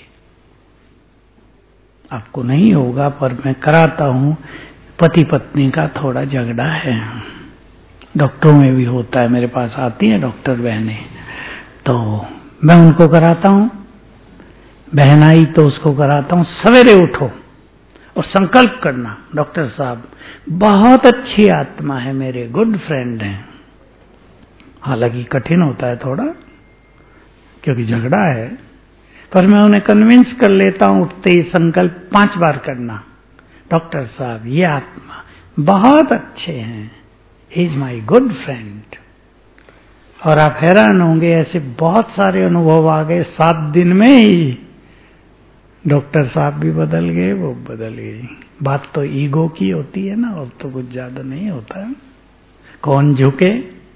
आपको नहीं होगा, पर मैं कराता हूं। पति पत्नी का थोड़ा झगड़ा है, डॉक्टरों में भी होता है, मेरे पास आती हैं डॉक्टर बहनें, तो मैं उनको कराता हूं। बहन आई तो उसको कराता हूं, सवेरे उठो और संकल्प करना, डॉक्टर साहब बहुत अच्छी आत्मा है, मेरे गुड फ्रेंड हैं। हालांकि कठिन होता है थोड़ा, क्योंकि झगड़ा है, पर मैं उन्हें कन्विंस कर लेता हूं। उठते ही संकल्प 5 बार करना, डॉक्टर साहब ये आत्मा बहुत अच्छे हैं, he is my good friend. और आप हैरान होंगे, ऐसे बहुत सारे अनुभव आ गए 7 दिन में ही। डॉक्टर साहब भी बदल गए, वो बदल गई। बात तो ईगो की होती है ना, और तो कुछ ज्यादा नहीं होता है। कौन झुके?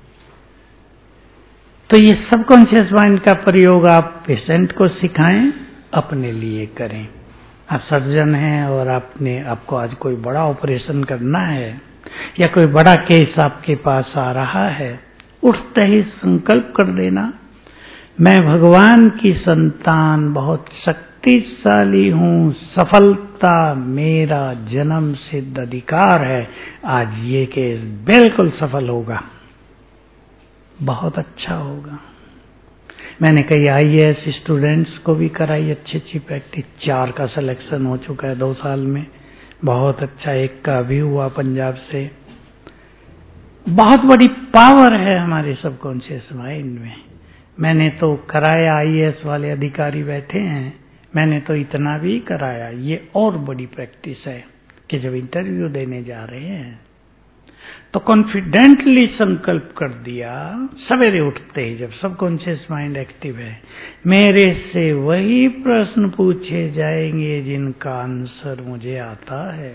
तो ये सबकॉन्शियस माइंड का प्रयोग आप पेशेंट को सिखाएं, अपने लिए करें। आप सर्जन हैं और आपको आज कोई बड़ा ऑपरेशन करना है, या कोई बड़ा केस आपके पास आ रहा है, उठते ही संकल्प कर देना, मैं भगवान की संतान, बहुत शक्तिशाली हूं, सफलता मेरा जन्म सिद्ध अधिकार है, आज ये केस बिल्कुल सफल होगा, बहुत अच्छा होगा। मैंने कई आईएएस स्टूडेंट्स को भी कराई अच्छी अच्छी प्रैक्टिस, 4 का सिलेक्शन हो चुका है 2 साल में, बहुत अच्छा। एक का भी हुआ पंजाब से। बहुत बड़ी पावर है हमारे सबकॉन्शियस माइंड में। मैंने तो कराया, आईएएस वाले अधिकारी बैठे हैं, मैंने तो इतना भी कराया। ये और बड़ी प्रैक्टिस है कि जब इंटरव्यू देने जा रहे हैं तो कॉन्फिडेंटली संकल्प कर दिया, सवेरे उठते ही जब सबकॉन्शियस माइंड एक्टिव है, मेरे से वही प्रश्न पूछे जाएंगे जिनका आंसर मुझे आता है।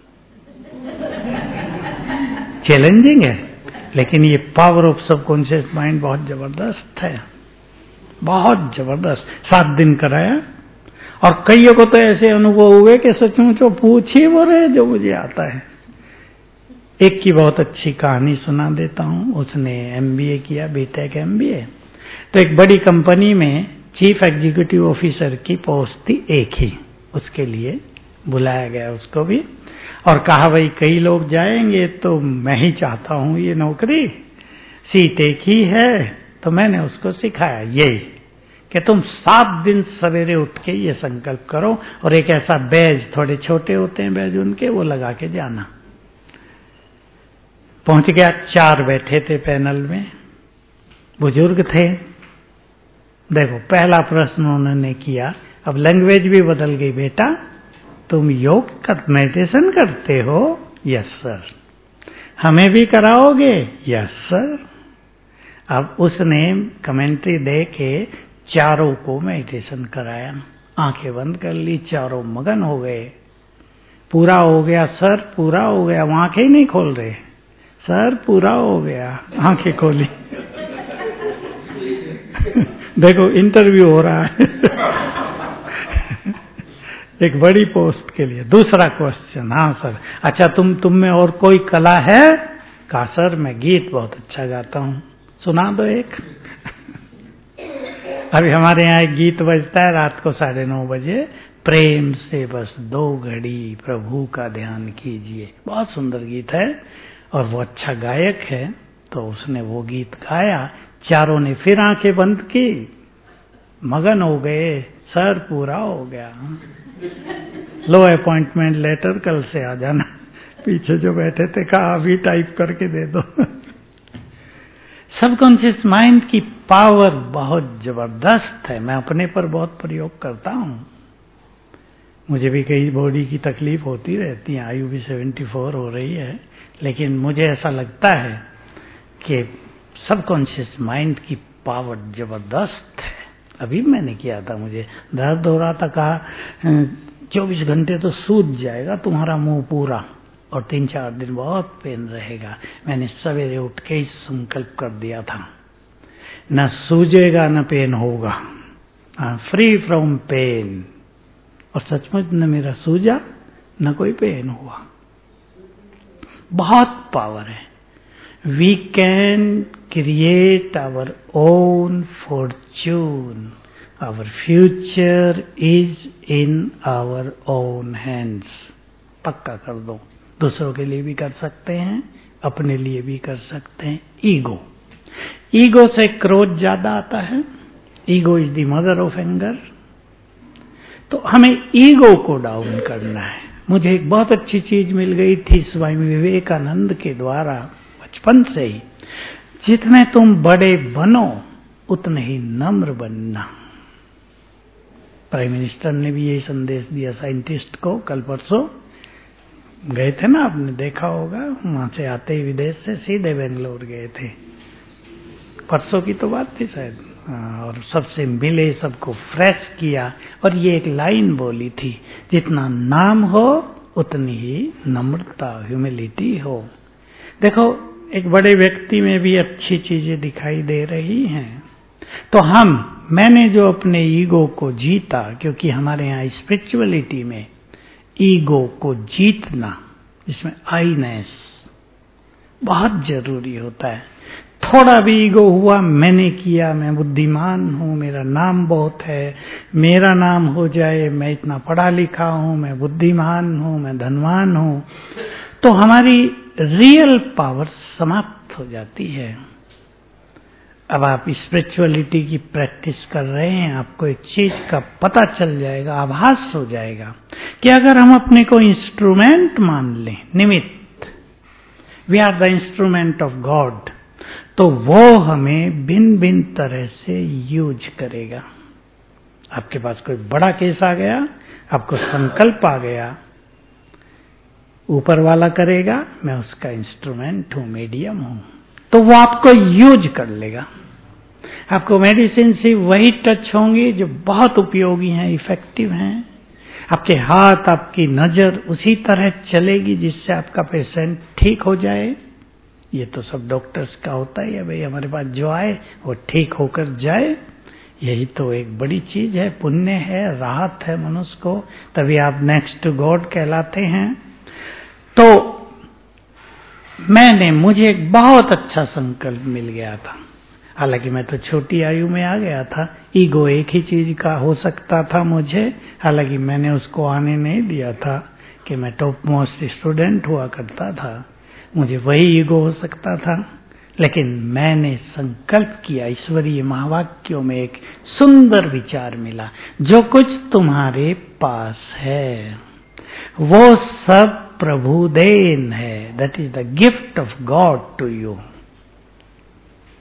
चैलेंजिंग है, लेकिन ये पावर ऑफ सबकॉन्शियस माइंड बहुत जबरदस्त है, बहुत जबरदस्त। 7 दिन कराया, और कईयों को तो ऐसे अनुभव हुए कि सचमुच वो पूछ ही वो रहे जो मुझे आता है। एक की बहुत अच्छी कहानी सुना देता हूं। उसने एमबीए किया, बीटेक एमबीए। तो एक बड़ी कंपनी में चीफ एग्जीक्यूटिव ऑफिसर की पोस्ट थी, एक ही, उसके लिए बुलाया गया उसको भी, और कहा भाई कई लोग जाएंगे तो मैं ही चाहता हूं ये नौकरी, सीट एक ही है। तो मैंने उसको सिखाया यही कि तुम 7 दिन सवेरे उठ के ये संकल्प करो, और एक ऐसा बैज, थोड़े छोटे होते हैं बैज उनके, वो लगा के जाना। पहुंच गया, 4 बैठे थे पैनल में, बुजुर्ग थे। देखो पहला प्रश्न उन्होंने किया, अब लैंग्वेज भी बदल गई, बेटा तुम योग कर मेडिटेशन करते हो? Yes sir. हमें भी कराओगे? Yes sir. अब उसने कमेंट्री दे के चारों को मेडिटेशन कराया, आंखें बंद कर ली, चारों मगन हो गए। पूरा हो गया सर, पूरा हो गया। वो आंखें ही नहीं खोल रहे। सर पूरा हो गया, आंखें खोली। देखो इंटरव्यू हो रहा है एक बड़ी पोस्ट के लिए। दूसरा क्वेश्चन, हाँ सर, अच्छा तुम में और कोई कला है? कहा सर मैं गीत बहुत अच्छा गाता हूँ। सुना दो एक। अभी हमारे यहाँ एक गीत बजता है रात को 9:30 बजे, प्रेम से बस 2 घड़ी प्रभु का ध्यान कीजिए। बहुत सुंदर गीत है और वो अच्छा गायक है, तो उसने वो गीत गाया। चारों ने फिर आंखें बंद की, मगन हो गए। सर पूरा हो गया। लो अपॉइंटमेंट लेटर, कल से आ जाना। पीछे जो बैठे थे कहा अभी टाइप करके दे दो। सबकॉन्शियस माइंड की पावर बहुत जबरदस्त है। मैं अपने पर बहुत प्रयोग करता हूं। मुझे भी कई बॉडी की तकलीफ होती रहती है, आयु भी 74 हो रही है, लेकिन मुझे ऐसा लगता है कि सबकॉन्शियस माइंड की पावर जबरदस्त है। अभी मैंने किया था, मुझे दर्द हो रहा था, कहा 24 घंटे तो सूज जाएगा तुम्हारा मुंह पूरा और 3-4 दिन बहुत पेन रहेगा। मैंने सवेरे उठ के ही संकल्प कर दिया था, न सूजेगा न पेन होगा, फ्री फ्रॉम पेन। और सचमुच न मेरा सूजा न कोई पेन हुआ। बहुत पावर है। We can create our own fortune. Our future is in our own hands. पक्का कर दो। दूसरों के लिए भी कर सकते हैं, अपने लिए भी कर सकते हैं। ईगो से क्रोध ज्यादा आता है। Ego is the mother of anger. तो हमें ईगो को डाउन करना है। मुझे एक बहुत अच्छी चीज मिल गई थी स्वामी विवेकानंद के द्वारा बचपन से ही, जितने तुम बड़े बनो उतने ही नम्र बनना। प्राइम मिनिस्टर ने भी यही संदेश दिया साइंटिस्ट को। कल परसों गए थे ना, आपने देखा होगा, वहां से आते ही विदेश से सीधे बेंगलोर गए थे। परसों की तो बात थी शायद। और सबसे मिले, सबको फ्रेश किया और ये एक लाइन बोली थी, जितना नाम हो उतनी ही नम्रता, ह्यूमिलिटी हो। देखो एक बड़े व्यक्ति में भी अच्छी चीजें दिखाई दे रही हैं। तो मैंने जो अपने ईगो को जीता, क्योंकि हमारे यहाँ स्पिरिचुअलिटी में ईगो को जीतना, जिसमें आईनेस बहुत जरूरी होता है। थोड़ा भी ईगो हुआ, मैंने किया, मैं बुद्धिमान हूं, मेरा नाम बहुत है, मेरा नाम हो जाए, मैं इतना पढ़ा लिखा हूं, मैं बुद्धिमान हूं, मैं धनवान हूं, तो हमारी रियल पावर समाप्त हो जाती है। अब आप स्पिरिचुअलिटी की प्रैक्टिस कर रहे हैं, आपको एक चीज का पता चल जाएगा, आभास हो जाएगा कि अगर हम अपने को इंस्ट्रूमेंट मान लें, निमित्त, we are the instrument of God, तो वो हमें भिन्न भिन्न तरह से यूज करेगा। आपके पास कोई बड़ा केस आ गया, आपको संकल्प आ गया, ऊपर वाला करेगा, मैं उसका इंस्ट्रूमेंट हूं, मीडियम हूं, तो वो आपको यूज कर लेगा। आपको मेडिसिन से वही टच होंगी जो बहुत उपयोगी हैं, इफेक्टिव हैं। आपके हाथ, आपकी नजर उसी तरह चलेगी जिससे आपका पेशेंट ठीक हो जाए। ये तो सब डॉक्टर्स का होता ही है, भाई हमारे पास जो आए वो ठीक होकर जाए। यही तो एक बड़ी चीज है, पुण्य है, राहत है मनुष्य को, तभी आप नेक्स्ट टू गॉड कहलाते हैं। तो मुझे एक बहुत अच्छा संकल्प मिल गया था। हालांकि मैं तो छोटी आयु में आ गया था। ईगो एक ही चीज का हो सकता था मुझे, हालांकि मैंने उसको आने नहीं दिया था कि मैं टॉप मोस्ट स्टूडेंट हुआ करता था। मुझे वही ईगो हो सकता था, लेकिन मैंने संकल्प किया। ईश्वरीय महावाक्यों में एक सुंदर विचार मिला, जो कुछ तुम्हारे पास है वो सब प्रभु देन है। That is the gift of God to you.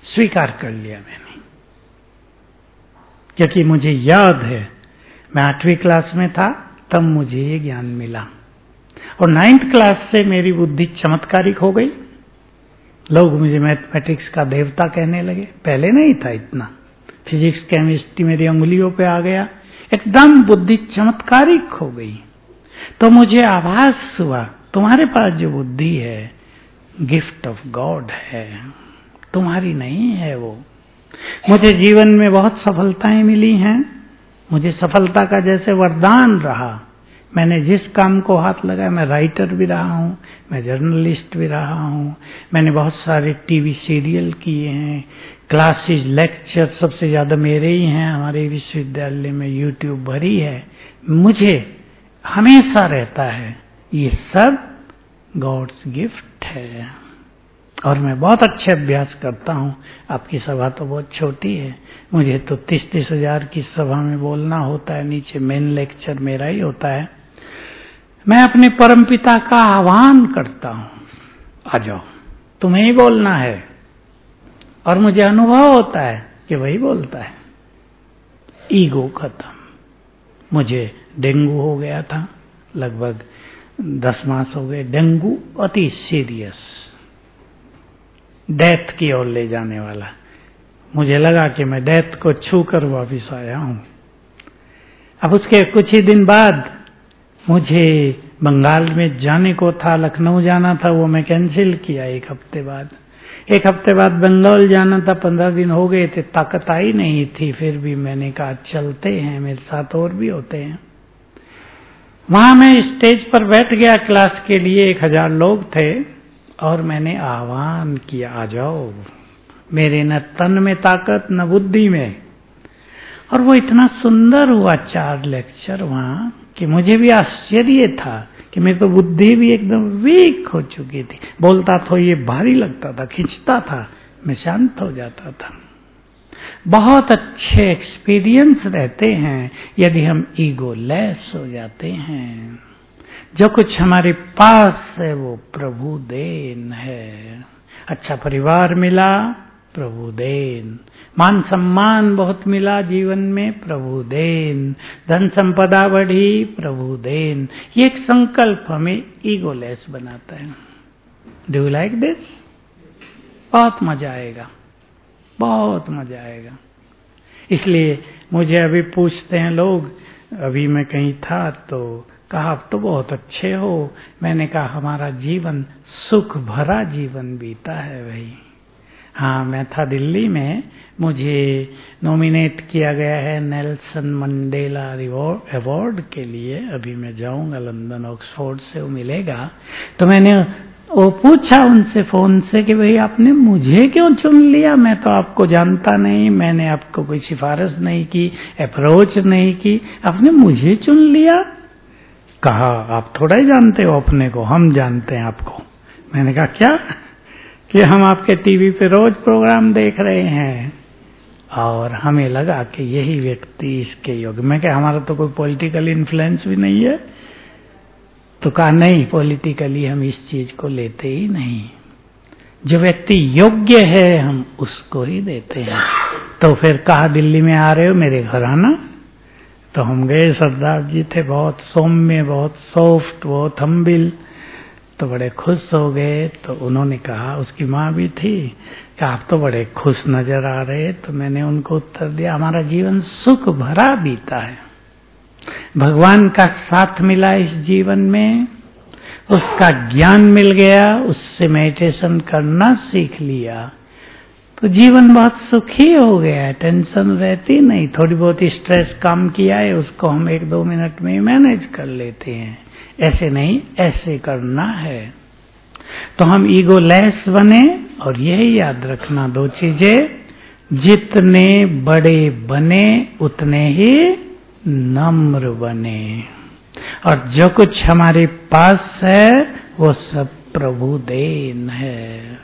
स्वीकार कर लिया मैंने, क्योंकि मुझे याद है मैं 8वीं क्लास में था तब मुझे ये ज्ञान मिला, और 9th क्लास से मेरी बुद्धि चमत्कारिक हो गई। लोग मुझे मैथमेटिक्स का देवता कहने लगे, पहले नहीं था इतना। फिजिक्स केमिस्ट्री मेरी उंगलियों पे आ गया, एकदम बुद्धि चमत्कारिक हो गई। तो मुझे आभास हुआ तुम्हारे पास जो बुद्धि है गिफ्ट ऑफ गॉड है, तुम्हारी नहीं है वो। मुझे जीवन में बहुत सफलताएं मिली हैं, मुझे सफलता का जैसे वरदान रहा। मैंने जिस काम को हाथ लगाया, मैं राइटर भी रहा हूँ, मैं जर्नलिस्ट भी रहा हूँ, मैंने बहुत सारे टीवी सीरियल किए हैं, क्लासेस लेक्चर सबसे ज्यादा मेरे ही हैं, हमारे विश्वविद्यालय में यूट्यूब भरी है। मुझे हमेशा रहता है ये सब गॉड्स गिफ्ट है, और मैं बहुत अच्छे अभ्यास करता हूँ। आपकी सभा तो बहुत छोटी है, मुझे तो 30-30 हजार की सभा में बोलना होता है, नीचे मेन लेक्चर मेरा ही होता है। मैं अपने परमपिता का आह्वान करता हूँ, आ जाओ तुम्हें ही बोलना है, और मुझे अनुभव होता है कि वही बोलता है। ईगो खत्म। मुझे डेंगू हो गया था, लगभग 10 मास हो गए। डेंगू अति सीरियस, डेथ की ओर ले जाने वाला। मुझे लगा कि मैं डेथ को छू कर वापिस आया हूं। अब उसके कुछ ही दिन बाद मुझे बंगाल में जाने को था, लखनऊ जाना था, वो मैं कैंसिल किया। एक हफ्ते बाद बंगाल जाना था, 15 दिन हो गए थे, ताकत आई नहीं थी। फिर भी मैंने कहा चलते हैं, मेरे साथ और भी होते हैं। वहां मैं स्टेज पर बैठ गया क्लास के लिए, 1000 लोग थे, और मैंने आह्वान किया, आ जाओ। मेरे न तन में ताकत न बुद्धि में। और वो इतना सुंदर हुआ 4 लेक्चर वहां कि मुझे भी आश्चर्य था कि मेरी तो बुद्धि भी एकदम वीक हो चुकी थी। बोलता तो ये भारी लगता था, खींचता था, मैं शांत हो जाता था। बहुत अच्छे एक्सपीरियंस रहते हैं यदि हम ईगो लेस हो जाते हैं। जो कुछ हमारे पास है वो प्रभु देन है। अच्छा परिवार मिला, प्रभु देन। मान सम्मान बहुत मिला जीवन में, प्रभु देन। धन संपदा बढ़ी, प्रभु देन। ये एक संकल्प हमें ईगोलेस बनाता है। Do you like this? बहुत मजा आएगा, बहुत मजा आएगा। इसलिए मुझे अभी पूछते हैं लोग, अभी मैं कहीं था तो कहा आप तो बहुत अच्छे हो। मैंने कहा हमारा जीवन सुख भरा जीवन बीता है भाई। हाँ, मैं था दिल्ली में, मुझे नॉमिनेट किया गया है नेल्सन मंडेला अवार्ड के लिए। अभी मैं जाऊंगा लंदन, ऑक्सफोर्ड से वो मिलेगा। तो मैंने वो पूछा उनसे फोन से कि भाई आपने मुझे क्यों चुन लिया? मैं तो आपको जानता नहीं, मैंने आपको कोई सिफारिश नहीं की, अप्रोच नहीं की, आपने मुझे चुन लिया। कहा आप थोड़ा ही जानते हो अपने को, हम जानते हैं आपको। मैंने कहा क्या? कि हम आपके टीवी पे रोज प्रोग्राम देख रहे हैं और हमें लगा कि यही व्यक्ति इसके योग्य। मैं क्या, हमारा तो कोई पॉलिटिकल इन्फ्लुएंस भी नहीं है। तो कहा नहीं, पॉलिटिकली हम इस चीज को लेते ही नहीं, जो व्यक्ति योग्य है हम उसको ही देते हैं। तो फिर कहा दिल्ली में आ रहे हो मेरे घर आना। तो हम गए। सरदार जी थे बहुत सौम्य, बहुत सॉफ्ट, बहुत हम्बिल। तो बड़े खुश हो गए। तो उन्होंने कहा, उसकी माँ भी थी, कि आप तो बड़े खुश नजर आ रहे। तो मैंने उनको उत्तर दिया, हमारा जीवन सुख भरा बीता है, भगवान का साथ मिला इस जीवन में, उसका ज्ञान मिल गया, उससे मेडिटेशन करना सीख लिया, तो जीवन बहुत सुखी हो गया है। टेंशन रहती नहीं। थोड़ी बहुत स्ट्रेस काम किया है, उसको हम 1-2 मिनट में मैनेज कर लेते हैं। ऐसे नहीं, ऐसे करना है। तो हम ईगोलेस बने। और यही याद रखना 2 चीजें, जितने बड़े बने उतने ही नम्र बने। और जो कुछ हमारे पास है वो सब प्रभु देन है।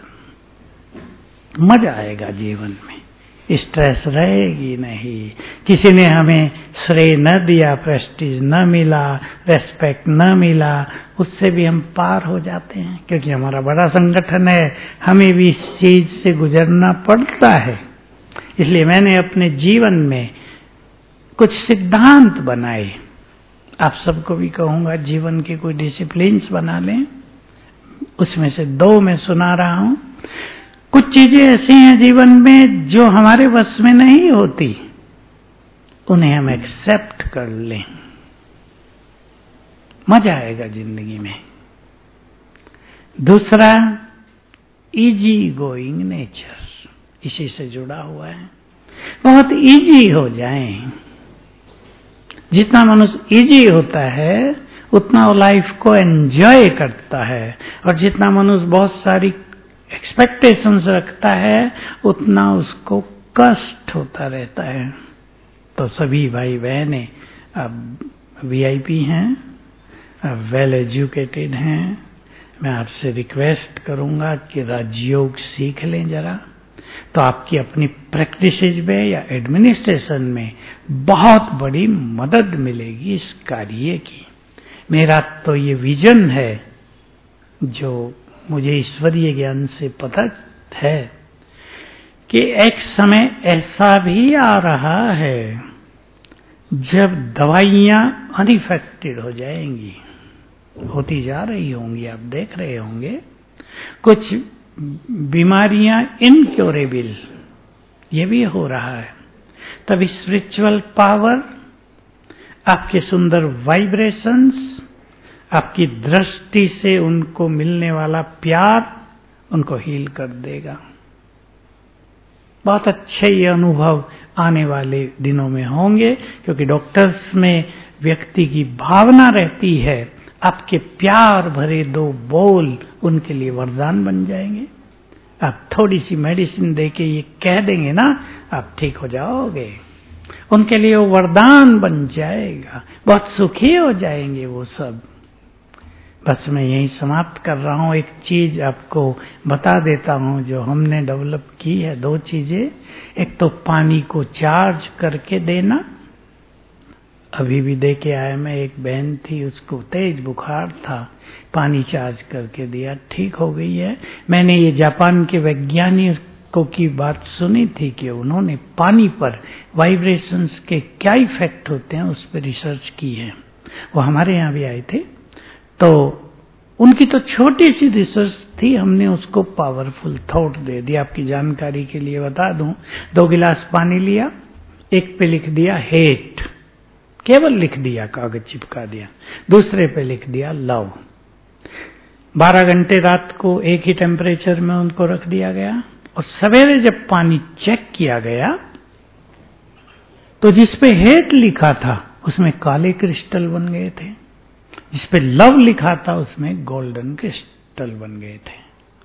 मजा आएगा जीवन में, स्ट्रेस रहेगी नहीं। किसी ने हमें श्रेय न दिया, प्रेस्टीज न मिला, रेस्पेक्ट न मिला, उससे भी हम पार हो जाते हैं, क्योंकि हमारा बड़ा संगठन है, हमें भी इस चीज से गुजरना पड़ता है। इसलिए मैंने अपने जीवन में कुछ सिद्धांत बनाए, आप सबको भी कहूंगा जीवन के कोई डिसिप्लिन्स बना लें। उसमें से 2 मैं सुना रहा हूं। कुछ चीजें ऐसी हैं जीवन में जो हमारे वश में नहीं होती, उन्हें हम एक्सेप्ट कर लें, मजा आएगा जिंदगी में। दूसरा, इजी गोइंग नेचर, इसी से जुड़ा हुआ है। बहुत इजी हो जाएं। जितना मनुष्य इजी होता है उतना वो लाइफ को एंजॉय करता है, और जितना मनुष्य बहुत सारी एक्सपेक्टेशंस रखता है उतना उसको कष्ट होता रहता है। तो सभी भाई बहनें अब वीआईपी हैं, अब वेल एजुकेटेड हैं, मैं आपसे रिक्वेस्ट करूंगा कि राजयोग सीख लें जरा, तो आपकी अपनी प्रैक्टिसेज में या एडमिनिस्ट्रेशन में बहुत बड़ी मदद मिलेगी इस कार्य की। मेरा तो ये विजन है, जो मुझे ईश्वरीय ज्ञान से पता है, कि एक समय ऐसा भी आ रहा है जब दवाइयां अनइफेक्टेड हो जाएंगी, होती जा रही होंगी, आप देख रहे होंगे। कुछ बीमारियां इनक्योरेबल, ये भी हो रहा है। तब स्पिरिचुअल पावर, आपके सुंदर वाइब्रेशंस, आपकी दृष्टि से उनको मिलने वाला प्यार उनको हील कर देगा। बहुत अच्छे ये अनुभव आने वाले दिनों में होंगे, क्योंकि डॉक्टर्स में व्यक्ति की भावना रहती है। आपके प्यार भरे 2 बोल उनके लिए वरदान बन जाएंगे। आप थोड़ी सी मेडिसिन देके ये कह देंगे ना, आप ठीक हो जाओगे, उनके लिए वो वरदान बन जाएगा, बहुत सुखी हो जाएंगे वो सब। बस मैं यही समाप्त कर रहा हूं। एक चीज आपको बता देता हूं जो हमने डेवलप की है, 2 चीजें। एक तो पानी को चार्ज करके देना, अभी भी दे के आया मैं, एक बहन थी उसको तेज बुखार था, पानी चार्ज करके दिया, ठीक हो गई है। मैंने ये जापान के वैज्ञानिकों की बात सुनी थी कि उन्होंने पानी पर वाइब्रेशंस के क्या इफेक्ट होते हैं उस पर रिसर्च की है, वो हमारे यहाँ भी आए थे। तो उनकी तो छोटी सी रिसर्च थी, हमने उसको पावरफुल थॉट दे दिया। आपकी जानकारी के लिए बता दूं, 2 गिलास पानी लिया, एक पे लिख दिया हेट, केवल लिख दिया, कागज चिपका दिया, दूसरे पे लिख दिया लव। 12 घंटे रात को एक ही टेम्परेचर में उनको रख दिया गया, और सवेरे जब पानी चेक किया गया तो जिसपे हेट लिखा था उसमें काले क्रिस्टल बन गए थे, जिसपे लव लिखा था उसमें गोल्डन क्रिस्टल बन गए थे।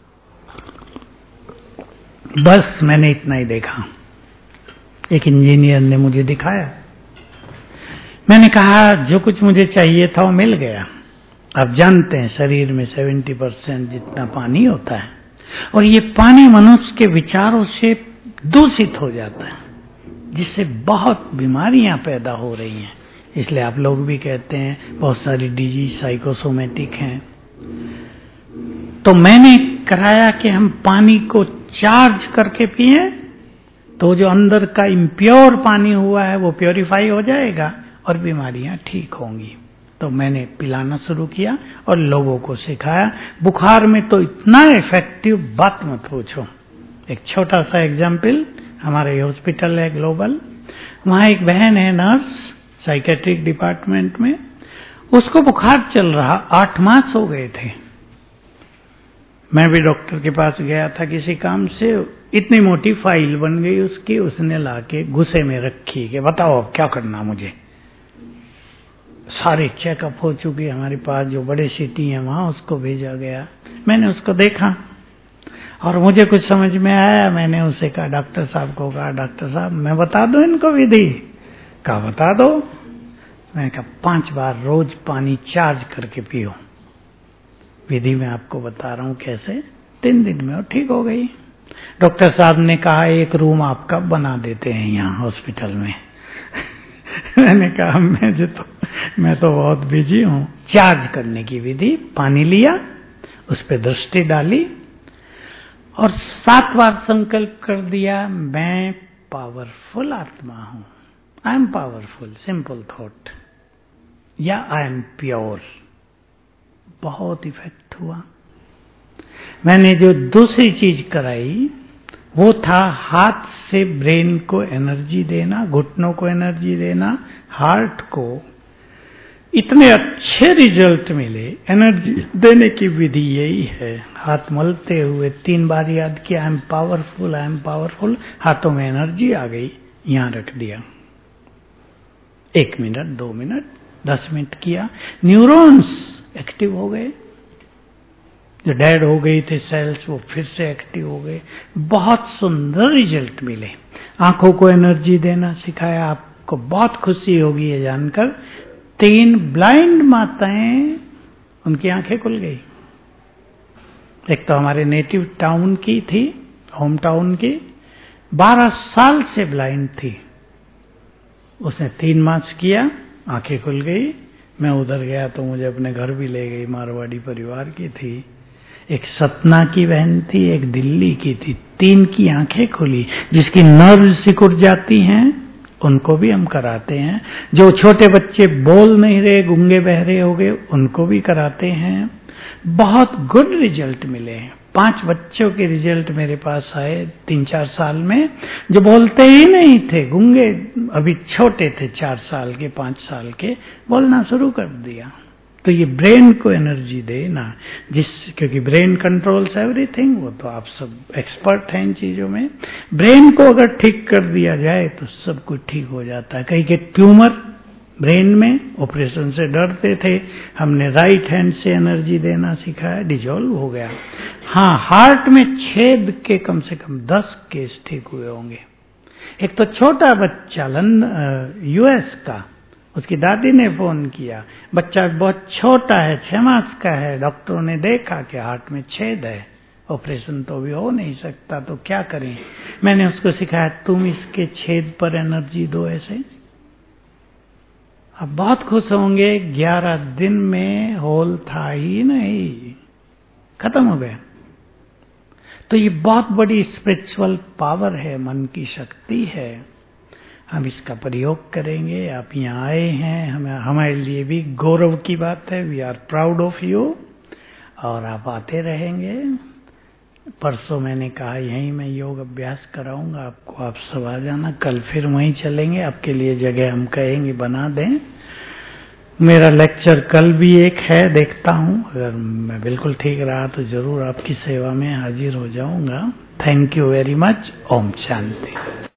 बस मैंने इतना ही देखा। एक इंजीनियर ने मुझे दिखाया, मैंने कहा जो कुछ मुझे चाहिए था वो मिल गया। आप जानते हैं शरीर में 70% जितना पानी होता है, और ये पानी मनुष्य के विचारों से दूषित हो जाता है, जिससे बहुत बीमारियां पैदा हो रही हैं। इसलिए आप लोग भी कहते हैं बहुत सारी डिजीज साइकोसोमेटिक हैं। तो मैंने कराया कि हम पानी को चार्ज करके पिएं, तो जो अंदर का इम्प्योर पानी हुआ है वो प्योरीफाई हो जाएगा और बीमारियां ठीक होंगी। तो मैंने पिलाना शुरू किया और लोगों को सिखाया। बुखार में तो इतना इफेक्टिव, बात मत पूछो। एक छोटा सा एग्जाम्पल, हमारे हॉस्पिटल है ग्लोबल, वहां एक बहन है नर्स साइकेट्रिक डिपार्टमेंट में, उसको बुखार चल रहा, 8 मास हो गए थे। मैं भी डॉक्टर के पास गया था किसी काम से, इतनी मोटी फाइल बन गई उसकी, उसने लाके गुस्से में रखी कि बताओ अब क्या करना मुझे। सारे चेकअप हो चुके, हमारे पास जो बड़े सिटी है वहां उसको भेजा गया। मैंने उसको देखा और मुझे कुछ समझ में आया। मैंने उसे कहा, डॉक्टर साहब को कहा, डॉक्टर साहब मैं बता दूं इनको विधि? कहा बता दो। मैंने कहा 5 बार रोज पानी चार्ज करके पियो। विधि मैं आपको बता रहा हूं कैसे। 3 दिन में वो ठीक हो गई। डॉक्टर साहब ने कहा 1 रूम आपका बना देते हैं यहाँ हॉस्पिटल में। मैंने कहा मैं तो बहुत बिजी हूं। चार्ज करने की विधि, पानी लिया, उस पर दृष्टि डाली और 7 बार संकल्प कर दिया, मैं पावरफुल आत्मा हूं। I am powerful, simple thought, या आई एम प्योर। बहुत इफेक्ट हुआ। मैंने जो दूसरी चीज कराई वो था हाथ से ब्रेन को एनर्जी देना, घुटनों को एनर्जी देना, हार्ट को। इतने अच्छे रिजल्ट मिले। एनर्जी देने की विधि यही है, हाथ मलते हुए 3 बार याद किया, I am powerful, I am powerful. हाथों में एनर्जी आ गई, यहां रख दिया। 1 मिनट, 2 मिनट, 10 मिनट किया, न्यूरॉन्स एक्टिव हो गए। जो डेड हो गई थे सेल्स, वो फिर से एक्टिव हो गए। बहुत सुंदर रिजल्ट मिले। आंखों को एनर्जी देना सिखाया। आपको बहुत खुशी होगी ये जानकर, 3 ब्लाइंड माताएं, उनकी आंखें खुल गई। एक तो हमारे नेटिव टाउन की थी, होम टाउन की, 12 साल से ब्लाइंड थी। उसने 3 मास किया, आंखें खुल गई। मैं उधर गया तो मुझे अपने घर भी ले गई, मारवाड़ी परिवार की थी। एक सतना की बहन थी, एक दिल्ली की थी, 3 की आंखें खुली। जिसकी नर्व सिकुड़ जाती हैं उनको भी हम कराते हैं। जो छोटे बच्चे बोल नहीं रहे, गूंगे बहरे हो गए, उनको भी कराते हैं। बहुत गुड रिजल्ट मिले हैं। 5 बच्चों के रिजल्ट मेरे पास आए 3-4 साल में, जो बोलते ही नहीं थे, गूंगे, अभी छोटे थे, 4 साल के, 5 साल के, बोलना शुरू कर दिया। तो ये ब्रेन को एनर्जी देना, क्योंकि ब्रेन कंट्रोल्स एवरीथिंग। वो तो आप सब एक्सपर्ट हैं इन चीजों में। ब्रेन को अगर ठीक कर दिया जाए तो सब कुछ ठीक हो जाता है। कई के ट्यूमर ब्रेन में, ऑपरेशन से डरते थे, हमने राइट हैंड से एनर्जी देना सिखाया, डिजॉल्व हो गया। हाँ, हार्ट में छेद के कम से कम 10 केस ठीक हुए होंगे। एक तो छोटा बच्चा यूएस का, उसकी दादी ने फोन किया, बच्चा बहुत छोटा है, 6 मास का है, डॉक्टरों ने देखा कि हार्ट में छेद है, ऑपरेशन तो भी हो नहीं सकता, तो क्या करें। मैंने उसको सिखाया, तुम इसके छेद पर एनर्जी दो ऐसे। अब बहुत खुश होंगे, 11 दिन में होल था ही नहीं, खत्म हो गया। तो ये बहुत बड़ी स्पिरिचुअल पावर है, मन की शक्ति है। हम इसका प्रयोग करेंगे। आप यहाँ आए हैं, हमारे लिए भी गौरव की बात है। We are proud of you. और आप आते रहेंगे। परसों मैंने कहा यहीं मैं योग अभ्यास कराऊंगा आपको, आप सब आ जाना। कल फिर वहीं चलेंगे, आपके लिए जगह हम कहेंगे बना दें। मेरा लेक्चर कल भी एक है, देखता हूँ, अगर मैं बिल्कुल ठीक रहा तो जरूर आपकी सेवा में हाजिर हो जाऊंगा। Thank you very much. ओम शांति।